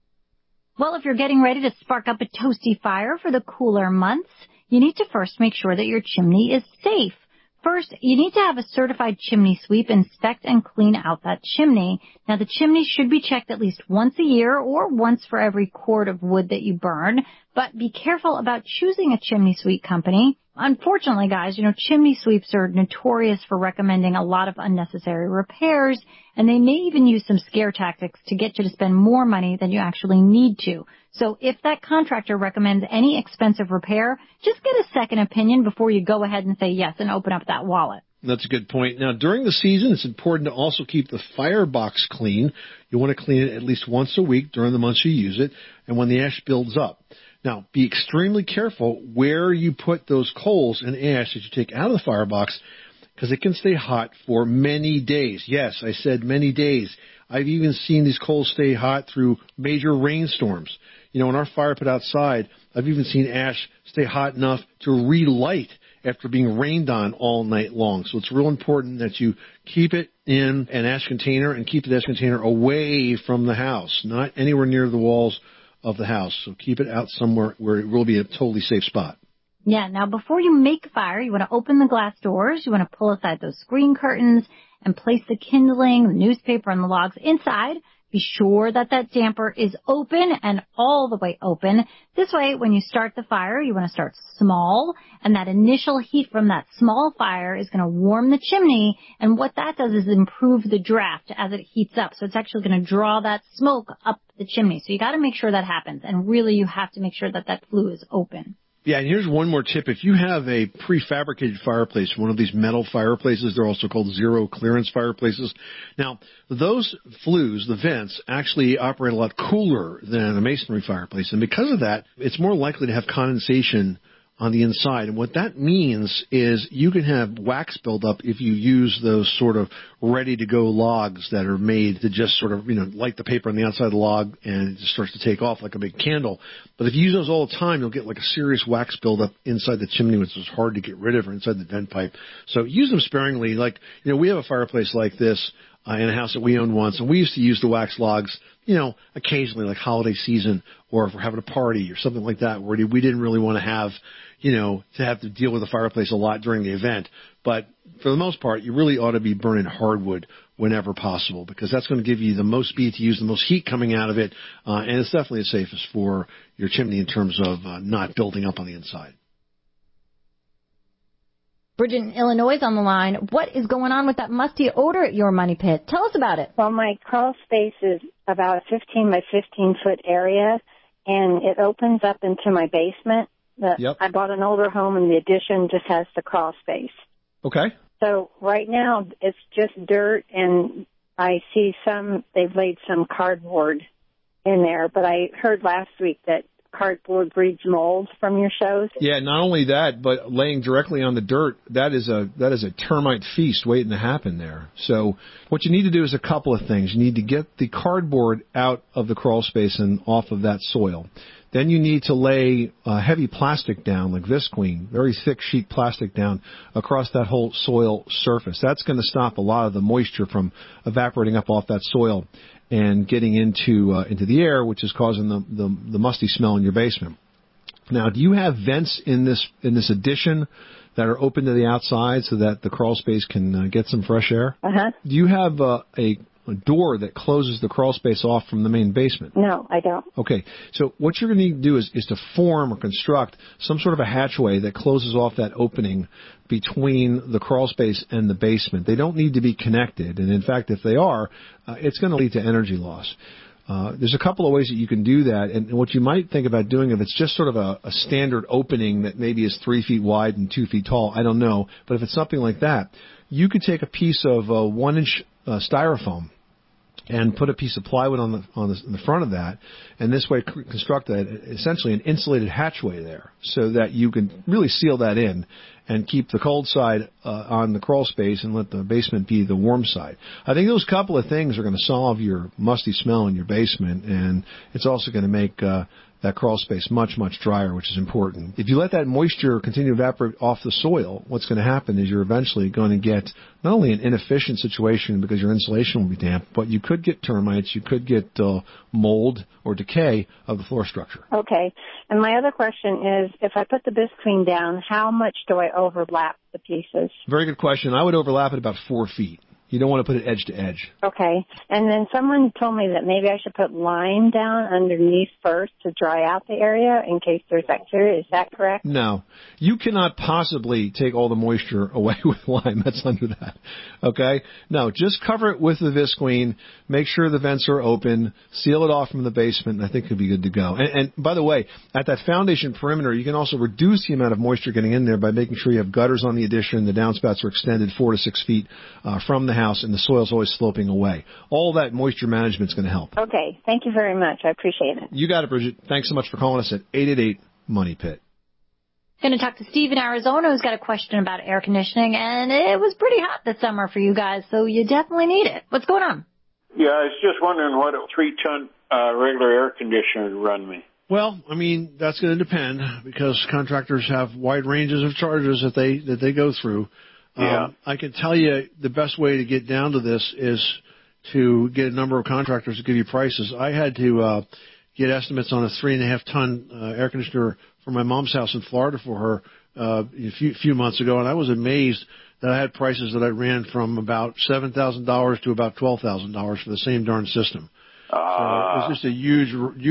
Well, if you're getting ready to spark up a toasty fire for the cooler months, you need to first make sure that your chimney is safe. First, you need to have a certified chimney sweep inspect and clean out that chimney. Now, the chimney should be checked at least once a year or once for every cord of wood that you burn. But be careful about choosing a chimney sweep company. Unfortunately, guys, chimney sweeps are notorious for recommending a lot of unnecessary repairs, and they may even use some scare tactics to get you to spend more money than you actually need to. So if that contractor recommends any expensive repair, just get a second opinion before you go ahead and say yes and open up that wallet. That's a good point. Now, during the season, it's important to also keep the firebox clean. You want to clean it at least once a week during the months you use it, and when the ash builds up. Now, be extremely careful where you put those coals and ash that you take out of the firebox, because it can stay hot for many days. Yes, I said many days. I've even seen these coals stay hot through major rainstorms. In our fire pit outside, I've even seen ash stay hot enough to relight after being rained on all night long. So it's real important that you keep it in an ash container and keep the ash container away from the house, not anywhere near the walls of the house. So keep it out somewhere where it will be a totally safe spot. Yeah, now before you make a fire, you want to open the glass doors, you want to pull aside those screen curtains and place the kindling, the newspaper, and the logs inside. Be sure that damper is open and all the way open. This way, when you start the fire, you want to start small, and that initial heat from that small fire is going to warm the chimney, and what that does is improve the draft as it heats up. So it's actually going to draw that smoke up the chimney. So you got to make sure that happens, and really you have to make sure that flue is open. Yeah, and here's one more tip. If you have a prefabricated fireplace, one of these metal fireplaces, they're also called zero clearance fireplaces. Now, those flues, the vents, actually operate a lot cooler than a masonry fireplace. And because of that, it's more likely to have condensation on the inside. And what that means is you can have wax buildup if you use those sort of ready-to-go logs that are made to just sort of, light the paper on the outside of the log and it just starts to take off like a big candle. But if you use those all the time, you'll get like a serious wax buildup inside the chimney, which is hard to get rid of, or inside the vent pipe. So use them sparingly. Like, we have a fireplace like this in a house that we owned once, and we used to use the wax logs, occasionally, like holiday season, or if we're having a party or something like that, where we didn't really want to have, to have to deal with the fireplace a lot during the event. But for the most part, you really ought to be burning hardwood whenever possible, because that's going to give you the most BTUs, the most heat coming out of it, and it's definitely the safest for your chimney in terms of not building up on the inside. Bridget in Illinois is on the line. What is going on with that musty odor at your money pit? Tell us about it. Well, my crawl space is about a 15 by 15 foot area, and it opens up into my basement. Yep. I bought an older home, and the addition just has the crawl space. Okay. So right now it's just dirt, and I see they've laid some cardboard in there, but I heard last week that cardboard breeds mold from your shows. Yeah, not only that, but laying directly on the dirt, that is a termite feast waiting to happen there. So what you need to do is a couple of things. You need to get the cardboard out of the crawl space and off of that soil. Then you need to lay heavy plastic down, like Visqueen, very thick sheet plastic down across that whole soil surface. That's going to stop a lot of the moisture from evaporating up off that soil and getting into the air, which is causing the musty smell in your basement. Now, do you have vents in this addition that are open to the outside so that the crawl space can get some fresh air? Uh-huh. Do you have a door that closes the crawl space off from the main basement? No, I don't. Okay, so what you're going to need to do is to form or construct some sort of a hatchway that closes off that opening between the crawl space and the basement. They don't need to be connected, and in fact, if they are, it's going to lead to energy loss. There's a couple of ways that you can do that, and what you might think about doing if it's just sort of a standard opening that maybe is 3 feet wide and 2 feet tall, I don't know, but if it's something like that, you could take a piece of 1-inch styrofoam and put a piece of plywood on the front of that, and this way construct essentially an insulated hatchway there so that you can really seal that in and keep the cold side on the crawl space and let the basement be the warm side. I think those couple of things are going to solve your musty smell in your basement, and it's also going to make that crawl space much, much drier, which is important. If you let that moisture continue to evaporate off the soil, what's going to happen is you're eventually going to get not only an inefficient situation because your insulation will be damp, but you could get termites, you could get mold or decay of the floor structure. Okay. And my other question is, if I put the bisqueen down, how much do I overlap the pieces? Very good question. I would overlap it about 4 feet. You don't want to put it edge to edge. Okay. And then someone told me that maybe I should put lime down underneath first to dry out the area in case there's bacteria. Is that correct? No. You cannot possibly take all the moisture away with lime. That's under that. Okay? No, just cover it with the visqueen. Make sure the vents are open. Seal it off from the basement, and I think it'll be good to go. And by the way, at that foundation perimeter, you can also reduce the amount of moisture getting in there by making sure you have gutters on the addition. The downspouts are extended 4 to 6 feet from the house, and the soil's always sloping away. All that moisture management is going to help. Okay. Thank you very much. I appreciate it. You got it, Bridget. Thanks so much for calling us at 888-MONEY-PIT. Going to talk to Steve in Arizona, who's got a question about air conditioning, and it was pretty hot this summer for you guys, so you definitely need it. What's going on? Yeah, I was just wondering what a 3-ton regular air conditioner would run me. Well, I mean, that's going to depend because contractors have wide ranges of charges that they go through. Yeah. I can tell you the best way to get down to this is to get a number of contractors to give you prices. I had to get estimates on a 3.5-ton air conditioner for my mom's house in Florida for her a few months ago, and I was amazed that I had prices that I ran from about $7,000 to about $12,000 for the same darn system. So it's just a huge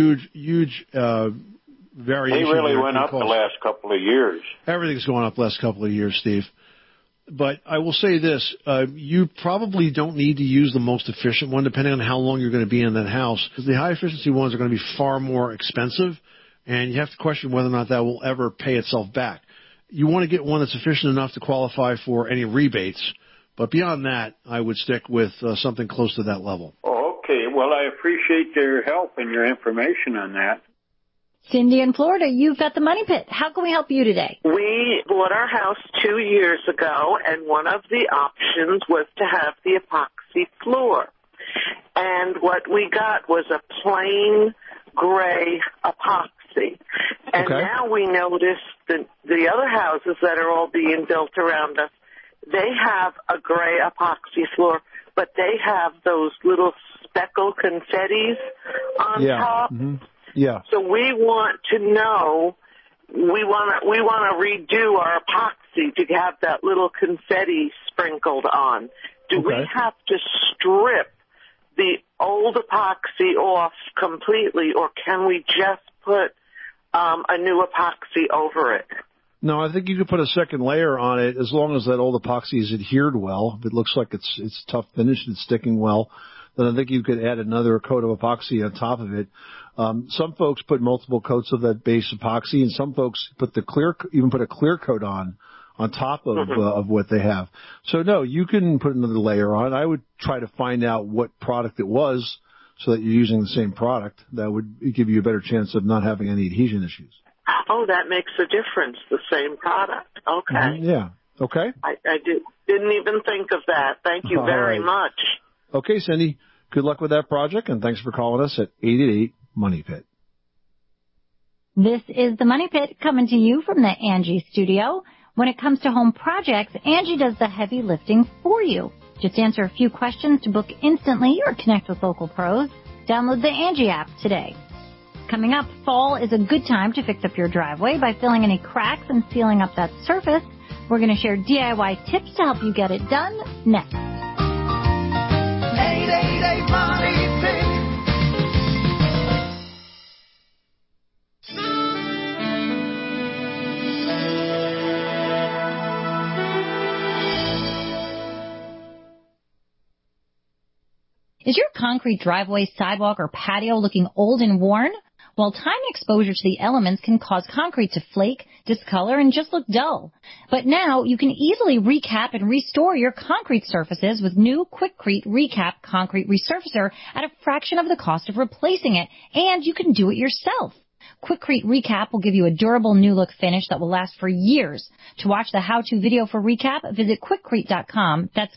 variation. They really went up the last couple of years. Everything's going up the last couple of years, Steve. But I will say this, you probably don't need to use the most efficient one depending on how long you're going to be in that house. Because the high-efficiency ones are going to be far more expensive, and you have to question whether or not that will ever pay itself back. You want to get one that's efficient enough to qualify for any rebates, but beyond that, I would stick with something close to that level. Oh, okay. Well, I appreciate your help and your information on that. Cindy in Florida, you've got the Money Pit. How can we help you today? We bought our house 2 years ago, and one of the options was to have the epoxy floor. And what we got was a plain gray epoxy. And now we notice that the other houses that are all being built around us, they have a gray epoxy floor, but they have those little speckle confettis on top. Mm-hmm. Yeah. So we want to know, we want to redo our epoxy to have that little confetti sprinkled on. Do we have to strip the old epoxy off completely, or can we just put a new epoxy over it? No, I think you could put a second layer on it as long as that old epoxy is adhered well. If it looks like it's tough finish and it's sticking well, then I think you could add another coat of epoxy on top of it. Some folks put multiple coats of that base epoxy, and some folks put a clear coat on top of what they have. So no, you can put another layer on. I would try to find out what product it was so that you're using the same product. That would give you a better chance of not having any adhesion issues. Oh, that makes a difference, the same product. Okay. Mm-hmm. Yeah. Okay. I didn't even think of that. Thank you very much. Okay, Cindy. Good luck with that project, and thanks for calling us at 888-MONEY-PIT. This is the Money Pit coming to you from the Angie studio. When it comes to home projects, Angie does the heavy lifting for you. Just answer a few questions to book instantly or connect with local pros. Download the Angie app today. Coming up, fall is a good time to fix up your driveway by filling any cracks and sealing up that surface. We're going to share DIY tips to help you get it done next. 888 Is your concrete driveway, sidewalk, or patio looking old and worn? Well, time exposure to the elements can cause concrete to flake, discolor, and just look dull. But now you can easily recap and restore your concrete surfaces with new Quikrete Recap Concrete Resurfacer at a fraction of the cost of replacing it, and you can do it yourself. Quikrete Recap will give you a durable new look finish that will last for years. To watch the how-to video for Recap, visit Quikrete.com. That's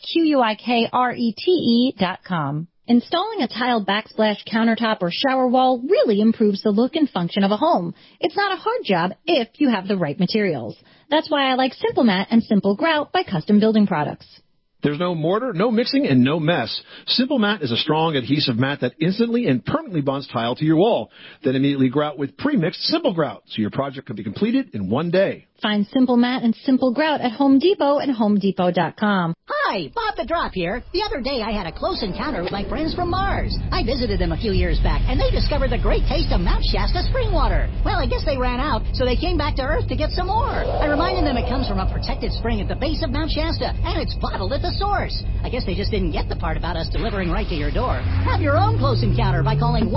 Quikrete.com. Installing a tile backsplash countertop or shower wall really improves the look and function of a home. It's not a hard job if you have the right materials. That's why I like Simple Mat and Simple Grout by Custom Building Products. There's no mortar, no mixing, and no mess. Simple Mat is a strong adhesive mat that instantly and permanently bonds tile to your wall. Then immediately grout with pre-mixed Simple Grout, so your project can be completed in one day. Find Simple Mat and Simple Grout at Home Depot and HomeDepot.com. Hi, Bob the Drop here. The other day I had a close encounter with my friends from Mars. I visited them a few years back, and they discovered the great taste of Mount Shasta spring water. Well, I guess they ran out, so they came back to Earth to get some more. I reminded them it comes from a protected spring at the base of Mount Shasta, and it's bottled at the source. I guess they just didn't get the part about us delivering right to your door. Have your own close encounter by calling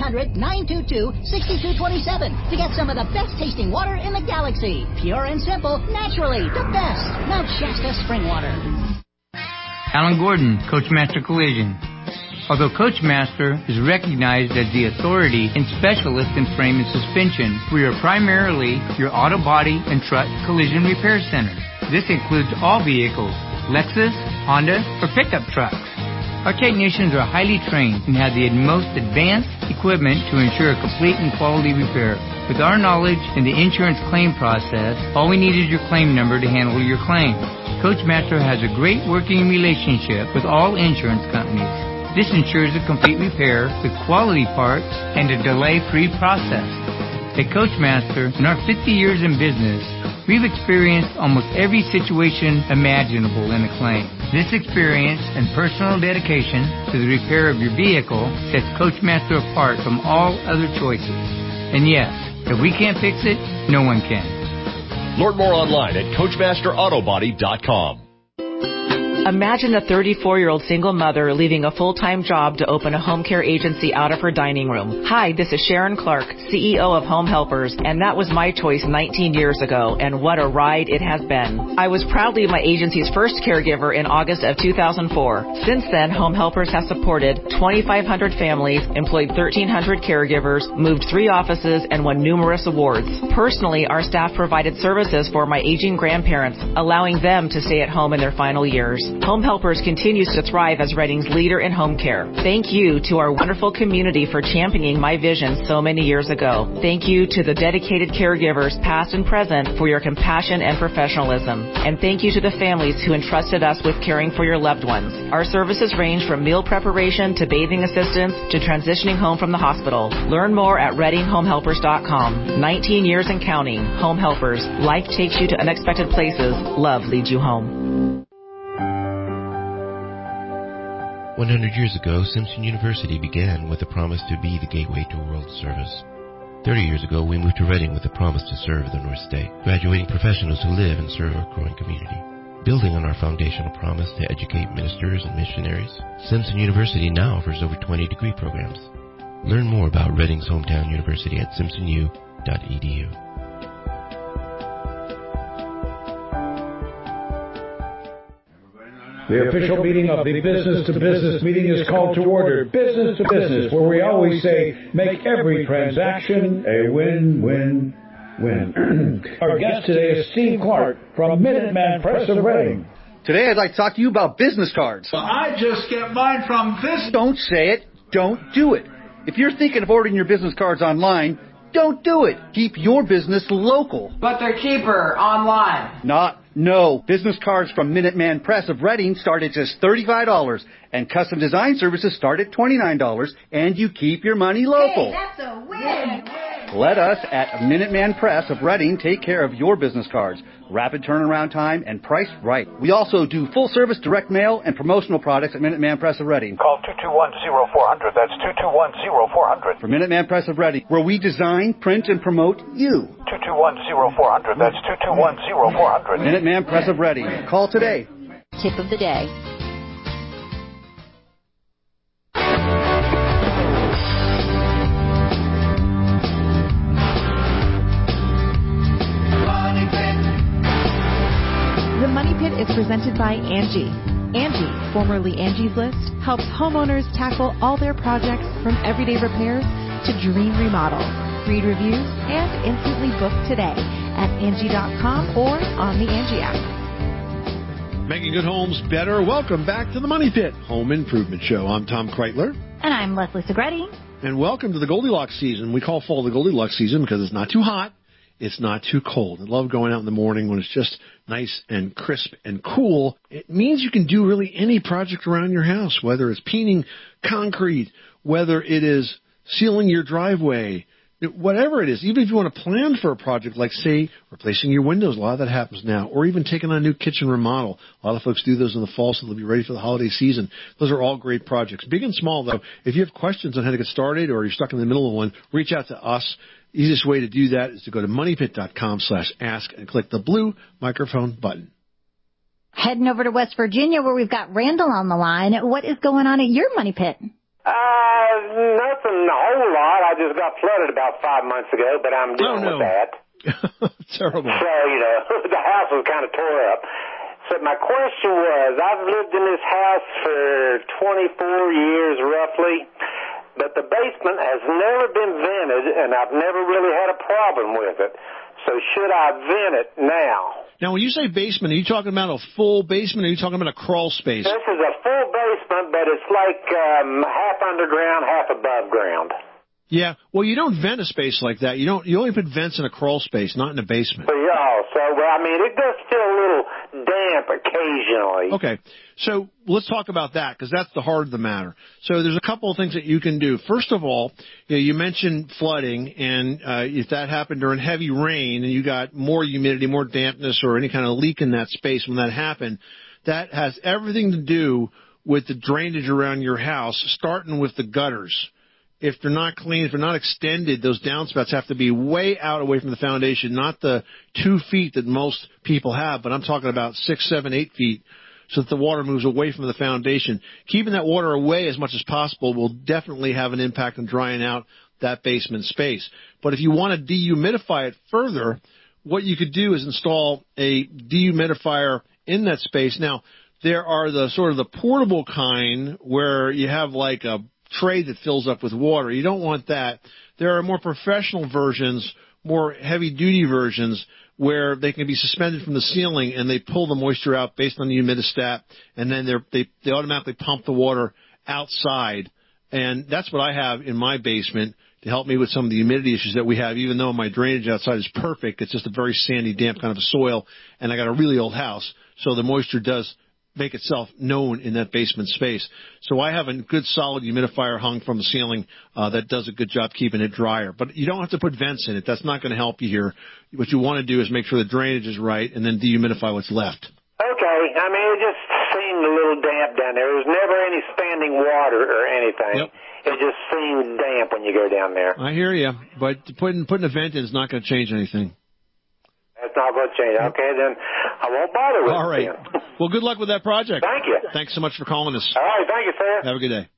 1-800-922-6227 to get some of the best tasting water in the galaxy. Pure and simple, naturally, the best. Mount Shasta spring water. Alan Gordon, Coachmaster Collision. Although Coachmaster is recognized as the authority and specialist in frame and suspension, we are primarily your auto body and truck collision repair center. This includes all vehicles, Lexus, Honda, or pickup trucks. Our technicians are highly trained and have the most advanced equipment to ensure a complete and quality repair. With our knowledge in the insurance claim process, all we need is your claim number to handle your claim. Coachmaster has a great working relationship with all insurance companies. This ensures a complete repair with quality parts and a delay-free process. At Coachmaster, in our 50 years in business, we've experienced almost every situation imaginable in a claim. This experience and personal dedication to the repair of your vehicle sets Coachmaster apart from all other choices. And yes, if we can't fix it, no one can. Learn more online at CoachmasterAutobody.com. Imagine a 34-year-old single mother leaving a full-time job to open a home care agency out of her dining room. Hi, this is Sharon Clark, CEO of Home Helpers, and that was my choice 19 years ago, and what a ride it has been. I was proudly my agency's first caregiver in August of 2004. Since then, Home Helpers has supported 2,500 families, employed 1,300 caregivers, moved 3 offices, and won numerous awards. Personally, our staff provided services for my aging grandparents, allowing them to stay at home in their final years. Home Helpers continues to thrive as Reading's leader in home care. Thank you to our wonderful community for championing my vision so many years ago. Thank you to the dedicated caregivers, past and present, for your compassion and professionalism. And thank you to the families who entrusted us with caring for your loved ones. Our services range from meal preparation to bathing assistance to transitioning home from the hospital. Learn more at ReadingHomeHelpers.com. 19 years and counting. Home Helpers. Life takes you to unexpected places. Love leads you home. 100 years ago, Simpson University began with a promise to be the gateway to world service. 30 years ago, we moved to Reading with a promise to serve the North State, graduating professionals who live and serve our growing community. Building on our foundational promise to educate ministers and missionaries, Simpson University now offers over 20 degree programs. Learn more about Reading's hometown university at simpsonu.edu. The official meeting of the Business to Business meeting is called to order. Business to Business, where we always say, make every transaction a win-win-win. Our guest today is Steve Clark from Minuteman Press of Reading. Today I'd like to talk to you about business cards. Well, I just get mine from this. Don't say it. Don't do it. If you're thinking of ordering your business cards online, don't do it. Keep your business local. But they're cheaper online. No. Business cards from Minuteman Press of Reading start at just $35, and custom design services start at $29, and you keep your money local. Hey, that's a win. Let us at Minuteman Press of Reading take care of your business cards. Rapid turnaround time and priced right. We also do full-service direct mail and promotional products at Minuteman Press of Reading. Call 221-0400. That's 221-0400. For Minuteman Press of Reading, where we design, print, and promote you. 221-0400. That's 221-0400. Minuteman Press of Reading. Call today. Tip of the day. presented by Angie. Angie, formerly Angie's List, helps homeowners tackle all their projects from everyday repairs to dream remodel. Read reviews and instantly book today at Angie.com or on the Angie app. Making good homes better. Welcome back to the Money Pit Home Improvement Show. I'm Tom Kreitler. And I'm Leslie Segretti. And welcome to the Goldilocks season. We call fall the Goldilocks season because it's not too hot. It's not too cold. I love going out in the morning when it's just nice and crisp and cool. It means you can do really any project around your house, whether it's painting concrete, whether it is sealing your driveway, whatever it is. Even if you want to plan for a project like, say, replacing your windows, a lot of that happens now, or even taking on a new kitchen remodel. A lot of folks do those in the fall so they'll be ready for the holiday season. Those are all great projects. Big and small, though, if you have questions on how to get started or you're stuck in the middle of one, reach out to us. Easiest way to do that is to go to moneypit.com/ask and click the blue microphone button. Heading over to West Virginia where we've got Randall on the line. What is going on at your Money Pit? Nothing a whole lot. I just got flooded about 5 months ago, but I'm dealing with that. Terrible. So, the house was kind of tore up. So my question was, I've lived in this house for 24 years roughly, but the basement has never been vented, and I've never really had a problem with it. So should I vent it now? Now, when you say basement, are you talking about a full basement or are you talking about a crawl space? This is a full basement, but it's like half underground, half above ground. Yeah, well, you don't vent a space like that. You only put vents in a crawl space, not in a basement. It does feel a little damp occasionally. Okay, so let's talk about that because that's the heart of the matter. So there's a couple of things that you can do. First of all, you mentioned flooding, and if that happened during heavy rain and you got more humidity, more dampness, or any kind of leak in that space when that happened, that has everything to do with the drainage around your house, starting with the gutters. If they're not clean, if they're not extended, those downspouts have to be way out away from the foundation, not the 2 feet that most people have, but I'm talking about 6, 7, 8 feet, so that the water moves away from the foundation. Keeping that water away as much as possible will definitely have an impact on drying out that basement space. But if you want to dehumidify it further, what you could do is install a dehumidifier in that space. Now, there are the sort of the portable kind where you have like a tray that fills up with water. You don't want that. There are more professional versions, more heavy-duty versions, where they can be suspended from the ceiling and they pull the moisture out based on the humidistat, and then they automatically pump the water outside. And that's what I have in my basement to help me with some of the humidity issues that we have, even though my drainage outside is perfect. It's just a very sandy, damp kind of a soil, and I got a really old house, so the moisture does make itself known in that basement space. So I have a good solid humidifier hung from the ceiling that does a good job keeping it drier. But you don't have to put vents in it. That's not going to help you here. What you want to do is make sure the drainage is right and then dehumidify what's left. Okay. It just seemed a little damp down there. There was never any standing water or anything. Yep. It just seemed damp when you go down there. I hear you. But putting a vent in is not going to change anything. That's not going to change. Okay, then I won't bother with it. All right. Well, good luck with that project. Thank you. Thanks so much for calling us. All right. Thank you, sir. Have a good day.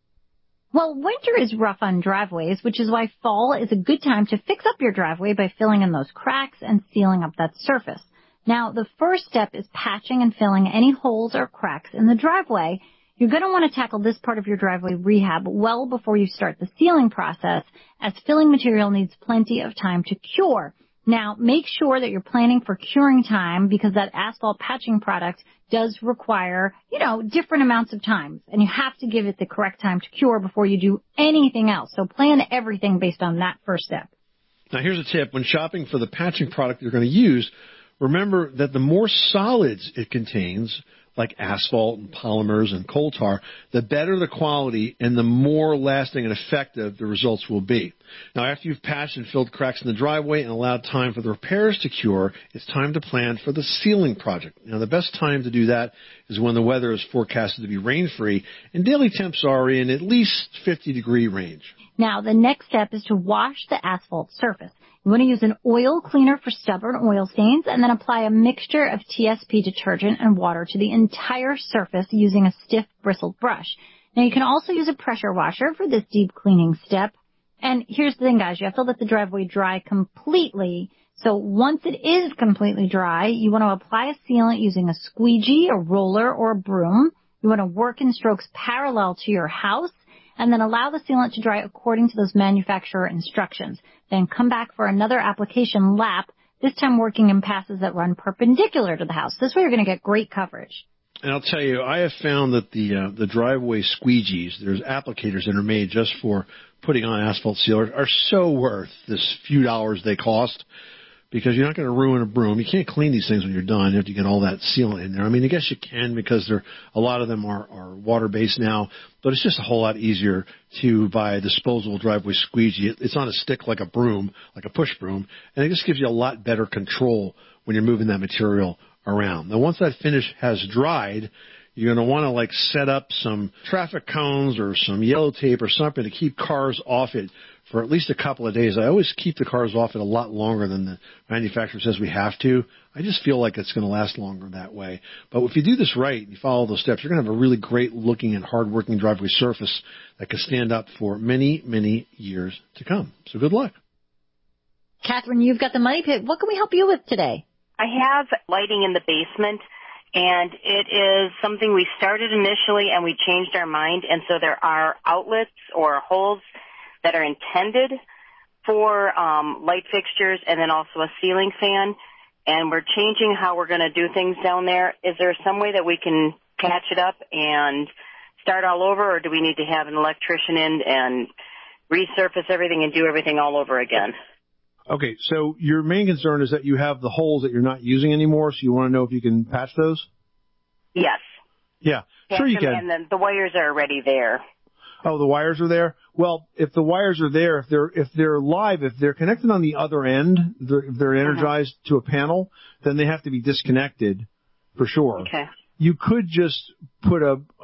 Well, winter is rough on driveways, which is why fall is a good time to fix up your driveway by filling in those cracks and sealing up that surface. Now, the first step is patching and filling any holes or cracks in the driveway. You're going to want to tackle this part of your driveway rehab well before you start the sealing process, as filling material needs plenty of time to cure. Now, make sure that you're planning for curing time because that asphalt patching product does require, different amounts of time. And you have to give it the correct time to cure before you do anything else. So plan everything based on that first step. Now, here's a tip. When shopping for the patching product you're going to use, remember that the more solids it contains, like asphalt and polymers and coal tar, the better the quality and the more lasting and effective the results will be. Now, after you've patched and filled cracks in the driveway and allowed time for the repairs to cure, it's time to plan for the sealing project. Now, the best time to do that is when the weather is forecasted to be rain-free and daily temps are in at least 50-degree range. Now, the next step is to wash the asphalt surface. You want to use an oil cleaner for stubborn oil stains and then apply a mixture of TSP detergent and water to the entire surface using a stiff bristled brush. Now, you can also use a pressure washer for this deep cleaning step. And here's the thing, guys. You have to let the driveway dry completely So once it is completely dry, you want to apply a sealant using a squeegee, a roller, or a broom. You want to work in strokes parallel to your house, and then allow the sealant to dry according to those manufacturer instructions. Then come back for another application lap, this time working in passes that run perpendicular to the house. This way you're going to get great coverage. And I'll tell you, I have found that the driveway squeegees, there's applicators that are made just for putting on asphalt sealer, are so worth this few dollars they cost, because you're not going to ruin a broom. You can't clean these things when you're done after you get all that sealant in there. I mean, I guess you can, because a lot of them are water-based now, but it's just a whole lot easier to buy a disposable driveway squeegee. It's on a stick like a broom, like a push broom, and it just gives you a lot better control when you're moving that material around. Now, once that finish has dried, you're going to want to like set up some traffic cones or some yellow tape or something to keep cars off it for at least a couple of days. I always keep the cars off it a lot longer than the manufacturer says we have to. I just feel like it's going to last longer that way. But if you do this right, you follow those steps, you're going to have a really great looking and hard working driveway surface that can stand up for many, many years to come. So good luck. Catherine, you've got the Money Pit. What can we help you with today? I have lighting in the basement, and it is something we started initially and we changed our mind, and so there are outlets or holes that are intended for light fixtures and then also a ceiling fan, and we're changing how we're going to do things down there. Is there some way that we can patch it up and start all over, or do we need to have an electrician in and resurface everything and do everything all over again? Okay, so your main concern is that you have the holes that you're not using anymore, so you want to know if you can patch those? Yes. Yeah, sure you can. And then the wires are already there. Oh, the wires are there? Well, if the wires are there, if they're live, if they're connected on the other end, if they're energized to a panel, then they have to be disconnected for sure. Okay. You could just put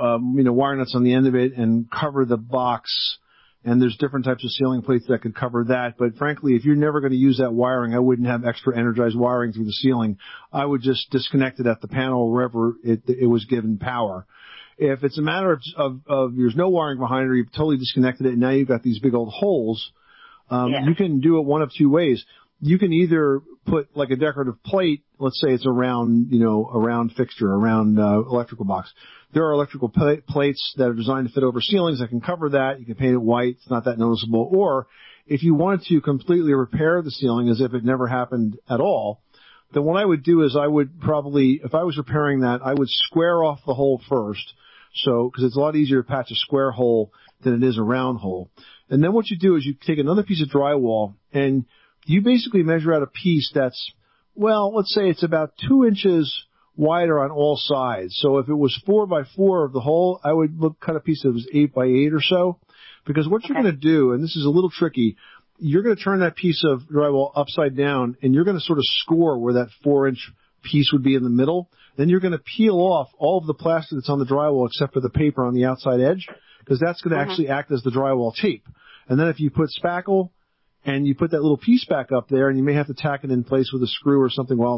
wire nuts on the end of it and cover the box. And there's different types of ceiling plates that could cover that. But frankly, if you're never going to use that wiring, I wouldn't have extra energized wiring through the ceiling. I would just disconnect it at the panel wherever it was given power. If it's a matter of there's no wiring behind it, or you've totally disconnected it, and now you've got these big old holes, you can do it one of two ways. You can either put like a decorative plate, let's say it's a round fixture, a round electrical box. There are electrical plates that are designed to fit over ceilings that can cover that. You can paint it white. It's not that noticeable. Or if you wanted to completely repair the ceiling as if it never happened at all, then what I would do is I would probably, if I was repairing that, I would square off the hole first. So, because it's a lot easier to patch a square hole than it is a round hole. And then what you do is you take another piece of drywall and you basically measure out a piece that's, well, let's say it's about 2 inches wider on all sides. So if it was 4 by 4 of the hole, I would cut a piece that was 8 by 8 or so. Because what you're going to do, and this is a little tricky, you're going to turn that piece of drywall upside down, and you're going to sort of score where that 4-inch piece would be in the middle. Then you're going to peel off all of the plastic that's on the drywall except for the paper on the outside edge, because that's going to actually act as the drywall tape. And then if you put spackle and you put that little piece back up there, and you may have to tack it in place with a screw or something while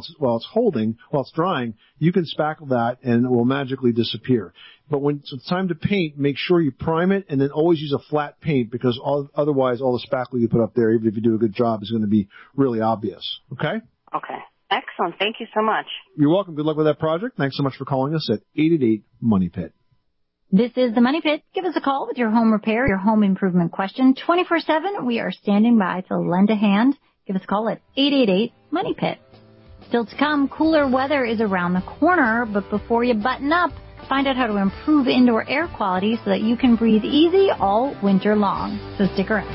it's drying, you can spackle that and it will magically disappear. But when it's time to paint, make sure you prime it and then always use a flat paint, because otherwise all the spackle you put up there, even if you do a good job, is going to be really obvious. Okay? Okay. Excellent. Thank you so much. You're welcome. Good luck with that project. Thanks so much for calling us at 888-MONEY-PIT. This is the Money Pit. Give us a call with your home repair, your home improvement question. 24/7, we are standing by to lend a hand. Give us a call at 888-MONEY-PIT. Still to come, cooler weather is around the corner, but before you button up, find out how to improve indoor air quality so that you can breathe easy all winter long. So stick around.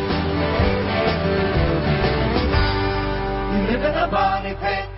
You live in a Money Pit.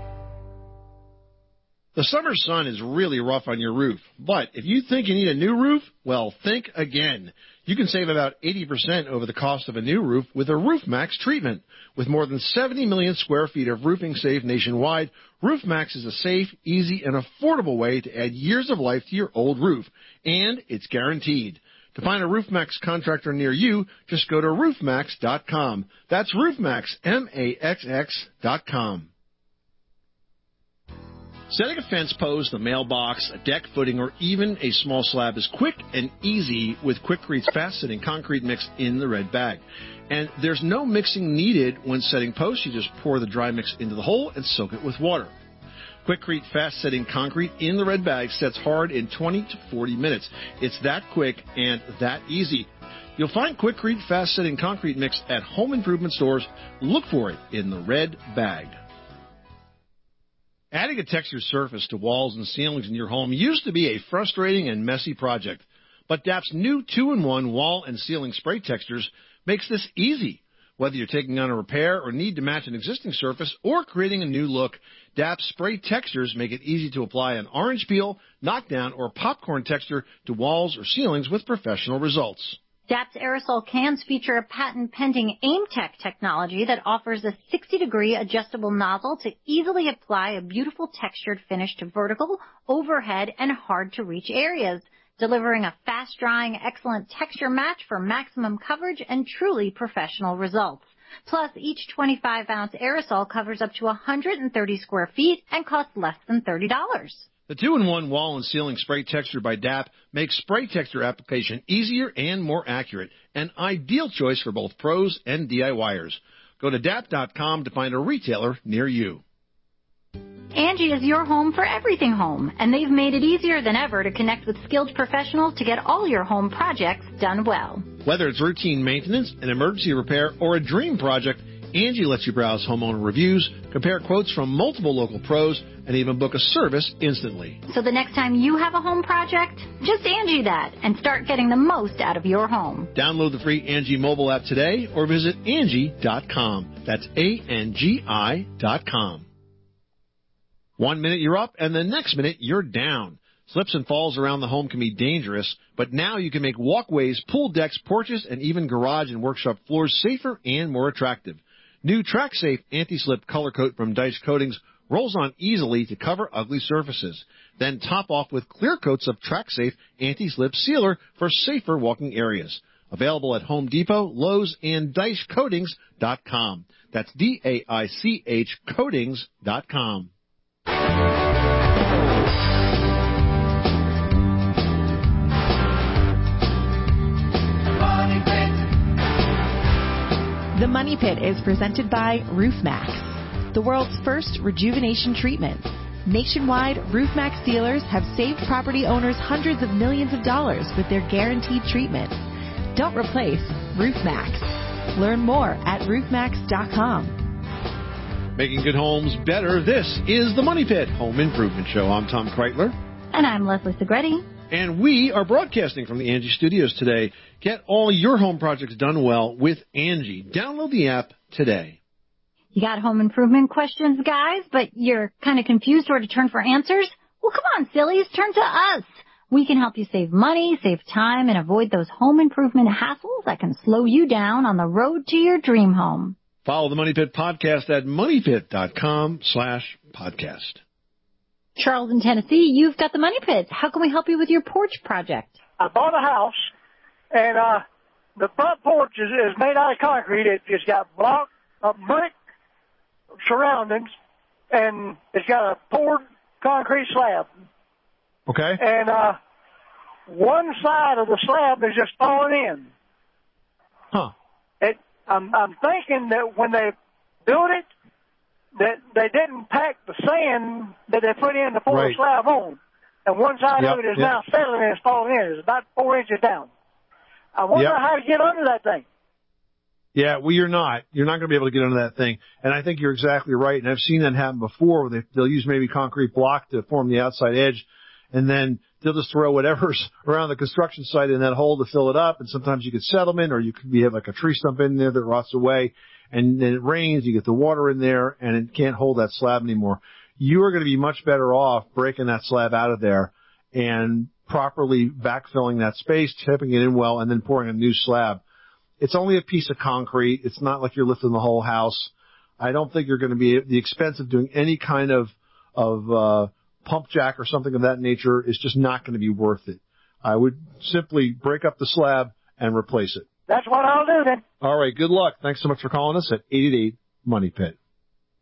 The summer sun is really rough on your roof, but if you think you need a new roof, well, think again. You can save about 80% over the cost of a new roof with a RoofMax treatment. With more than 70 million square feet of roofing saved nationwide, RoofMax is a safe, easy, and affordable way to add years of life to your old roof, and it's guaranteed. To find a RoofMax contractor near you, just go to roofmax.com. That's RoofMax, MAXX.com. Setting a fence post, a mailbox, a deck footing, or even a small slab is quick and easy with Quickcrete's fast-setting concrete mix in the red bag. And there's no mixing needed when setting posts. You just pour the dry mix into the hole and soak it with water. Quickcrete fast-setting concrete in the red bag sets hard in 20 to 40 minutes. It's that quick and that easy. You'll find Quickcrete fast-setting concrete mix at home improvement stores. Look for it in the red bag. Adding a textured surface to walls and ceilings in your home used to be a frustrating and messy project, but DAP's new 2-in-1 wall and ceiling spray textures makes this easy. Whether you're taking on a repair or need to match an existing surface or creating a new look, DAP's spray textures make it easy to apply an orange peel, knockdown, or popcorn texture to walls or ceilings with professional results. DAP's aerosol cans feature a patent-pending AimTech technology that offers a 60-degree adjustable nozzle to easily apply a beautiful textured finish to vertical, overhead, and hard-to-reach areas, delivering a fast-drying, excellent texture match for maximum coverage and truly professional results. Plus, each 25-ounce aerosol covers up to 130 square feet and costs less than $30. The 2-in-1 wall and ceiling spray texture by DAP makes spray texture application easier and more accurate, an ideal choice for both pros and DIYers. Go to DAP.com to find a retailer near you. Angie is your home for everything home, and they've made it easier than ever to connect with skilled professionals to get all your home projects done well. Whether it's routine maintenance, an emergency repair, or a dream project, Angie lets you browse homeowner reviews, compare quotes from multiple local pros, and even book a service instantly. So the next time you have a home project, just Angie that and start getting the most out of your home. Download the free Angie mobile app today or visit Angie.com. That's ANGI.com. 1 minute you're up and the next minute you're down. Slips and falls around the home can be dangerous, but now you can make walkways, pool decks, porches, and even garage and workshop floors safer and more attractive. New TrackSafe Anti-Slip Color Coat from Dice Coatings rolls on easily to cover ugly surfaces. Then top off with clear coats of TrackSafe Anti-Slip Sealer for safer walking areas. Available at Home Depot, Lowe's, and DiceCoatings.com. That's DAICH Coatings.com. The Money Pit is presented by RoofMax, the world's first rejuvenation treatment. Nationwide, RoofMax dealers have saved property owners hundreds of millions of dollars with their guaranteed treatment. Don't replace RoofMax. Learn more at roofmax.com. Making good homes better. This is the Money Pit Home Improvement Show. I'm Tom Kreitler. And I'm Leslie Segretti. And we are broadcasting from the Angie Studios today. Get all your home projects done well with Angie. Download the app today. You got home improvement questions, guys, but you're kind of confused where to turn for answers? Well, come on, sillies, turn to us. We can help you save money, save time, and avoid those home improvement hassles that can slow you down on the road to your dream home. Follow the Money Pit podcast at moneypit.com/podcast. Charles in Tennessee, you've got the Money Pit. How can we help you with your porch project? I bought a house, and the front porch is made out of concrete. It's got brick surroundings, and it's got a poured concrete slab. Okay. And one side of the slab is just falling in. Huh. I'm thinking that when they built it, that they didn't pack the sand that they put in the poured slab on. And one side of it is now settling and it's falling in. It's about 4 inches down. I wonder how to get under that thing. Yeah, well, you're not. You're not going to be able to get under that thing. And I think you're exactly right. And I've seen that happen before where they'll use maybe concrete block to form the outside edge, and then they'll just throw whatever's around the construction site in that hole to fill it up. And sometimes you get settlement, or you could have like a tree stump in there that rots away. And then it rains, you get the water in there, and it can't hold that slab anymore. You are going to be much better off breaking that slab out of there and properly backfilling that space, tipping it in well, and then pouring a new slab. It's only a piece of concrete. It's not like you're lifting the whole house. I don't think you're going to be the expense of doing any kind of pump jack or something of that nature is just not going to be worth it. I would simply break up the slab and replace it. That's what I'll do then. All right. Good luck. Thanks so much for calling us at 888 Money Pit.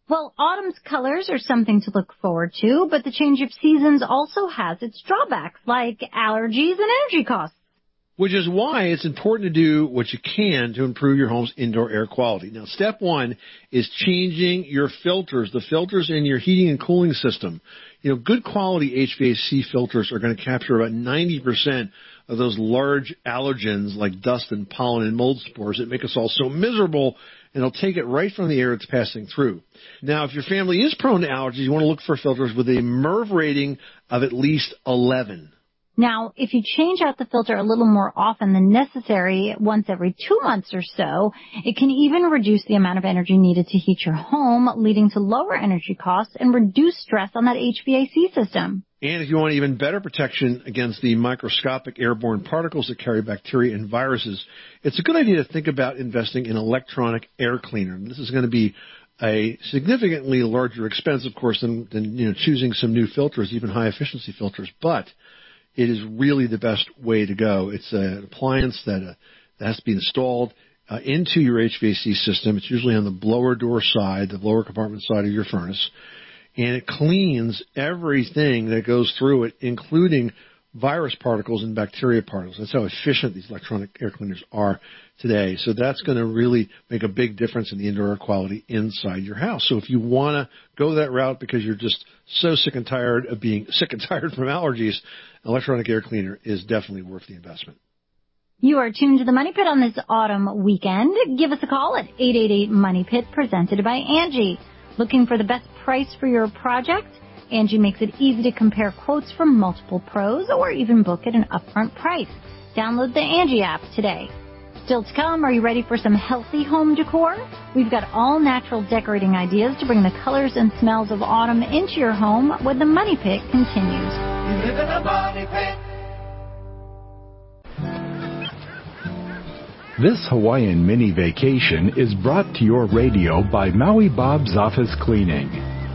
Well, autumn's colors are something to look forward to, but the change of seasons also has its drawbacks, like allergies and energy costs. Which is why it's important to do what you can to improve your home's indoor air quality. Now, step one is changing your filters, the filters in your heating and cooling system. Good quality HVAC filters are going to capture about 90% of those large allergens like dust and pollen and mold spores that make us all so miserable, and it'll take it right from the air it's passing through. Now, if your family is prone to allergies, you want to look for filters with a MERV rating of at least 11. Now, if you change out the filter a little more often than necessary, once every 2 months or so, it can even reduce the amount of energy needed to heat your home, leading to lower energy costs and reduce stress on that HVAC system. And if you want even better protection against the microscopic airborne particles that carry bacteria and viruses, it's a good idea to think about investing in electronic air cleaner. And this is going to be a significantly larger expense, of course, than choosing some new filters, even high-efficiency filters. But it is really the best way to go. It's an appliance that has to be installed into your HVAC system. It's usually on the blower door side, the lower compartment side of your furnace. And it cleans everything that goes through it, including virus particles and bacteria particles. That's how efficient these electronic air cleaners are today. So that's going to really make a big difference in the indoor air quality inside your house. So if you want to go that route because you're just so sick and tired of being sick and tired from allergies, an electronic air cleaner is definitely worth the investment. You are tuned to the Money Pit on this autumn weekend. Give us a call at 888-MONEY-PIT, presented by Angie. Looking for the best price for your project? Angie makes it easy to compare quotes from multiple pros or even book at an upfront price. Download the Angie app today. Still to come, are you ready for some healthy home decor? We've got all natural decorating ideas to bring the colors and smells of autumn into your home when the Money Pit continues. You live in a money pit. This Hawaiian mini vacation is brought to your radio by Maui Bob's Office Cleaning.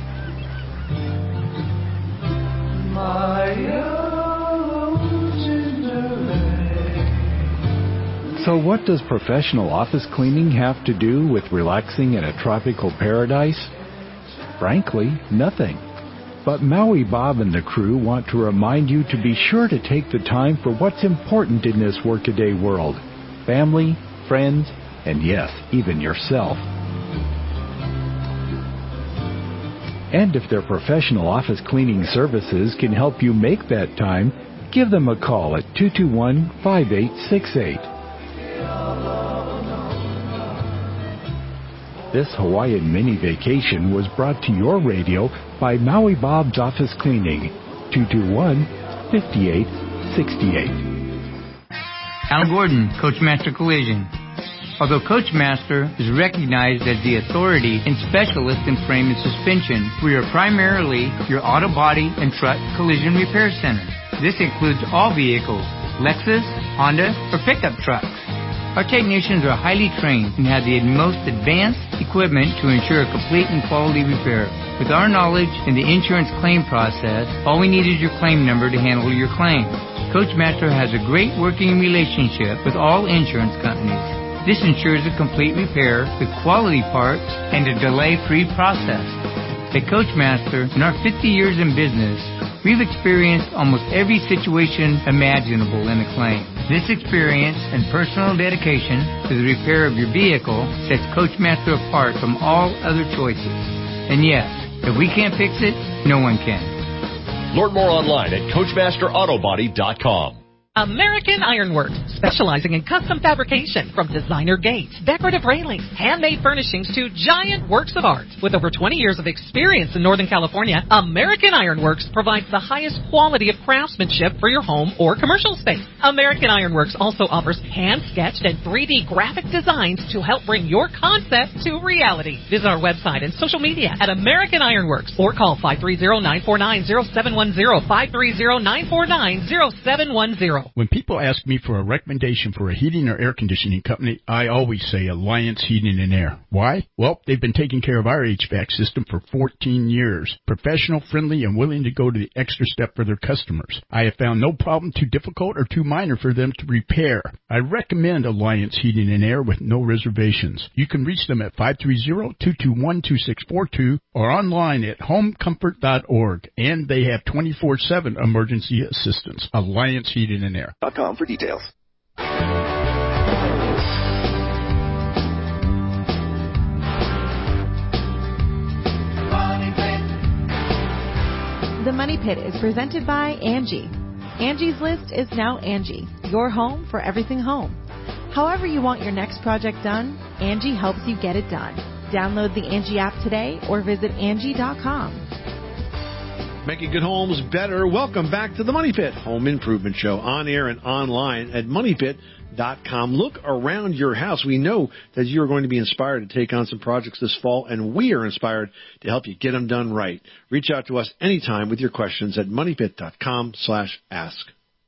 So what does professional office cleaning have to do with relaxing in a tropical paradise? Frankly, nothing. But Maui Bob and the crew want to remind you to be sure to take the time for what's important in this workaday world. Family, friends, and yes, even yourself. And if their professional office cleaning services can help you make that time, give them a call at 221-5868. This Hawaiian mini vacation was brought to your radio by Maui Bob's Office Cleaning, 221-5868. Alan Gordon, Coachmaster Collision. Although Coachmaster is recognized as the authority and specialist in frame and suspension, we are primarily your auto body and truck collision repair center. This includes all vehicles, Lexus, Honda, or pickup trucks. Our technicians are highly trained and have the most advanced equipment to ensure a complete and quality repair. With our knowledge in the insurance claim process, all we need is your claim number to handle your claim. Coachmaster has a great working relationship with all insurance companies. This ensures a complete repair with quality parts and a delay-free process. At Coachmaster, in our 50 years in business, we've experienced almost every situation imaginable in a claim. This experience and personal dedication to the repair of your vehicle sets Coachmaster apart from all other choices. And yes, if we can't fix it, no one can. Learn more online at CoachmasterAutobody.com. American Ironworks, specializing in custom fabrication from designer gates, decorative railings, handmade furnishings to giant works of art. With over 20 years of experience in Northern California, American Ironworks provides the highest quality of craftsmanship for your home or commercial space. American Ironworks also offers hand-sketched and 3D graphic designs to help bring your concept to reality. Visit our website and social media at American Ironworks or call 530-949-0710, 530-949-0710. Pearl. When people ask me for a recommendation for a heating or air conditioning company, I always say Alliance Heating and Air. Why? Well, they've been taking care of our HVAC system for 14 years. Professional, friendly, and willing to go to the extra step for their customers. I have found no problem too difficult or too minor for them to repair. I recommend Alliance Heating and Air with no reservations. You can reach them at 530-221-2642 or online at homecomfort.org. And they have 24/7 emergency assistance. Alliance Heating and Air. .com for details. The Money Pit is presented by Angie. Angie's List is now Angie, your home for everything home. However you want your next project done, Angie helps you get it done. Download the Angie app today or visit Angie.com. Making good homes better. Welcome back to the Money Pit Home Improvement Show, on air and online at MoneyPit.com. Look around your house. We know that you are going to be inspired to take on some projects this fall, and we are inspired to help you get them done right. Reach out to us anytime with your questions at MoneyPit.com/ask.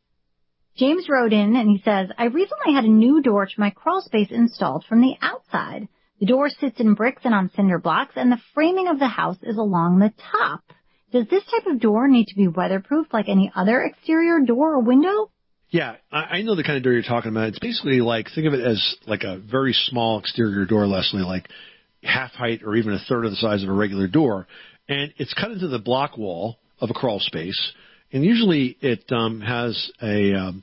James wrote in and he says, I recently had a new door to my crawl space installed from the outside. The door sits in bricks and on cinder blocks, and the framing of the house is along the top. Does this type of door need to be weatherproof like any other exterior door or window? Yeah, I know the kind of door you're talking about. It's basically like, think of it as like a very small exterior door, Leslie, like half height or even a third of the size of a regular door. And it's cut into the block wall of a crawl space. And usually it has a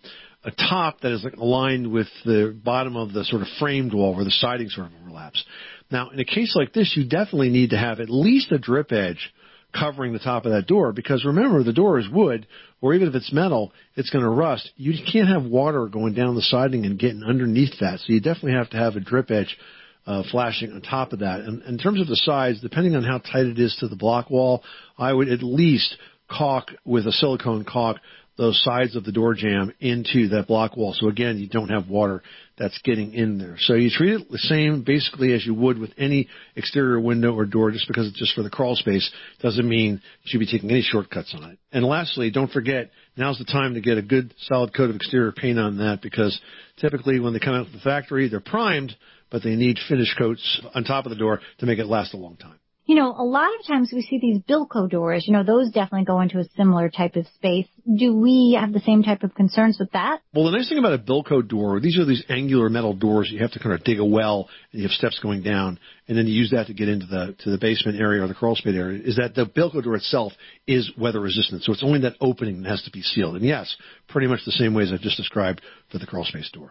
top that is like aligned with the bottom of the sort of framed wall where the siding sort of overlaps. Now, in a case like this, you definitely need to have at least a drip edge covering the top of that door, because remember, the door is wood, or even if it's metal, it's going to rust. You can't have water going down the siding and getting underneath that, so you definitely have to have a drip edge flashing on top of that. And in terms of the size, depending on how tight it is to the block wall, I would at least caulk with a silicone caulk those sides of the door jamb into that block wall. So again, you don't have water that's getting in there. So you treat it the same basically as you would with any exterior window or door. Just because it's just for the crawl space doesn't mean you should be taking any shortcuts on it. And lastly, don't forget, now's the time to get a good solid coat of exterior paint on that, because typically when they come out of the factory, they're primed, but they need finish coats on top of the door to make it last a long time. You know, a lot of times we see these Bilco doors, you know, those definitely go into a similar type of space. Do we have the same type of concerns with that? Well, the nice thing about a Bilco door, these are these angular metal doors. You have to kind of dig a well, and you have steps going down, and then you use that to get into the basement area or the crawl space area, is that the Bilco door itself is weather resistant. So it's only that opening that has to be sealed. And yes, pretty much the same way as I just described for the crawl space door.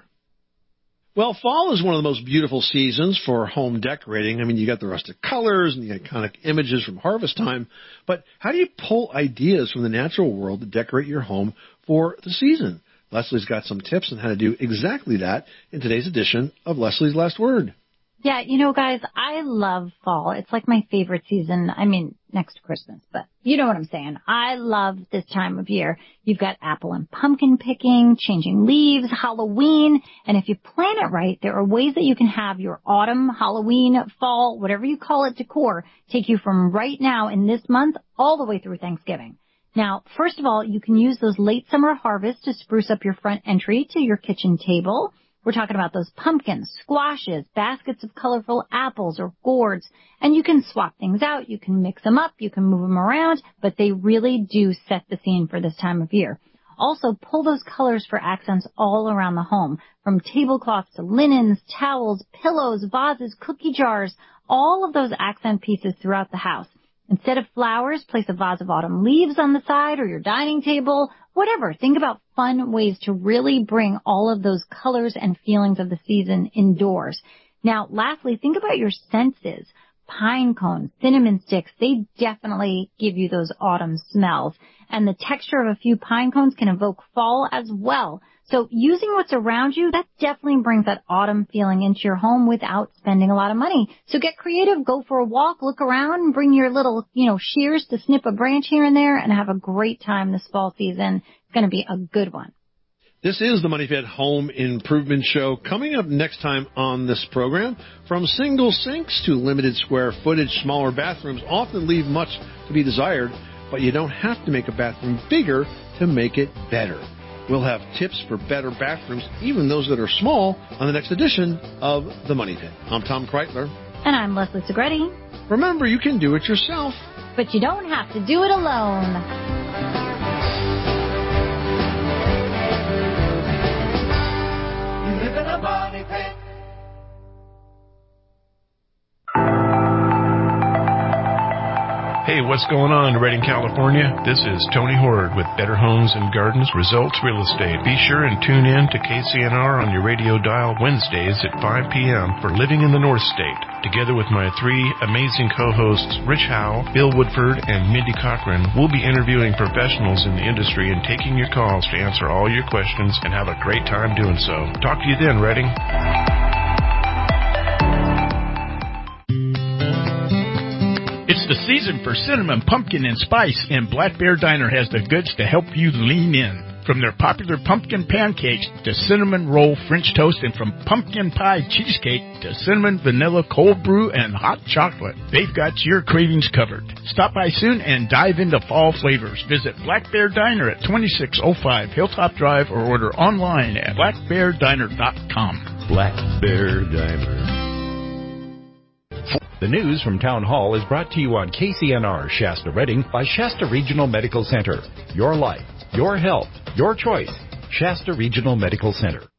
Well, fall is one of the most beautiful seasons for home decorating. I mean, you got the rustic colors and the iconic images from harvest time. But how do you pull ideas from the natural world to decorate your home for the season? Leslie's got some tips on how to do exactly that in today's edition of Leslie's Last Word. Yeah, you know, guys, I love fall. It's like my favorite season. I mean, next to Christmas, but you know what I'm saying. I love this time of year. You've got apple and pumpkin picking, changing leaves, Halloween, and if you plan it right, there are ways that you can have your autumn, Halloween, fall, whatever you call it, decor take you from right now in this month all the way through Thanksgiving. Now, first of all, you can use those late summer harvests to spruce up your front entry to your kitchen table. We're talking about those pumpkins, squashes, baskets of colorful apples or gourds, and you can swap things out, you can mix them up, you can move them around, but they really do set the scene for this time of year. Also, pull those colors for accents all around the home, from tablecloths to linens, towels, pillows, vases, cookie jars, all of those accent pieces throughout the house. Instead of flowers, place a vase of autumn leaves on the side or your dining table, whatever. Think about fun ways to really bring all of those colors and feelings of the season indoors. Now, lastly, think about your senses. Pine cones, cinnamon sticks, they definitely give you those autumn smells. And the texture of a few pine cones can evoke fall as well. So using what's around you, that definitely brings that autumn feeling into your home without spending a lot of money. So get creative, go for a walk, look around, and bring your little, shears to snip a branch here and there and have a great time this fall season. It's going to be a good one. This is the Money Pit Home Improvement Show. Coming up next time on this program, from single sinks to limited square footage, smaller bathrooms often leave much to be desired, but you don't have to make a bathroom bigger to make it better. We'll have tips for better bathrooms, even those that are small, on the next edition of The Money Pit. I'm Tom Kreitler. And I'm Leslie Segretti. Remember, you can do it yourself. But you don't have to do it alone. Hey, what's going on in Redding, California? This is Tony Horde with Better Homes and Gardens Results Real Estate. Be sure and tune in to KCNR on your radio dial Wednesdays at 5 p.m. for Living in the North State. Together with my three amazing co-hosts, Rich Howe, Bill Woodford, and Mindy Cochran, we'll be interviewing professionals in the industry and taking your calls to answer all your questions and have a great time doing so. Talk to you then, Redding. It's the season for cinnamon, pumpkin, and spice, and Black Bear Diner has the goods to help you lean in. From their popular pumpkin pancakes to cinnamon roll French toast, and from pumpkin pie cheesecake to cinnamon vanilla cold brew and hot chocolate, they've got your cravings covered. Stop by soon and dive into fall flavors. Visit Black Bear Diner at 2605 Hilltop Drive or order online at blackbeardiner.com. Black Bear Diner. The news from Town Hall is brought to you on KCNR Shasta Redding by Shasta Regional Medical Center. Your life, your health, your choice. Shasta Regional Medical Center.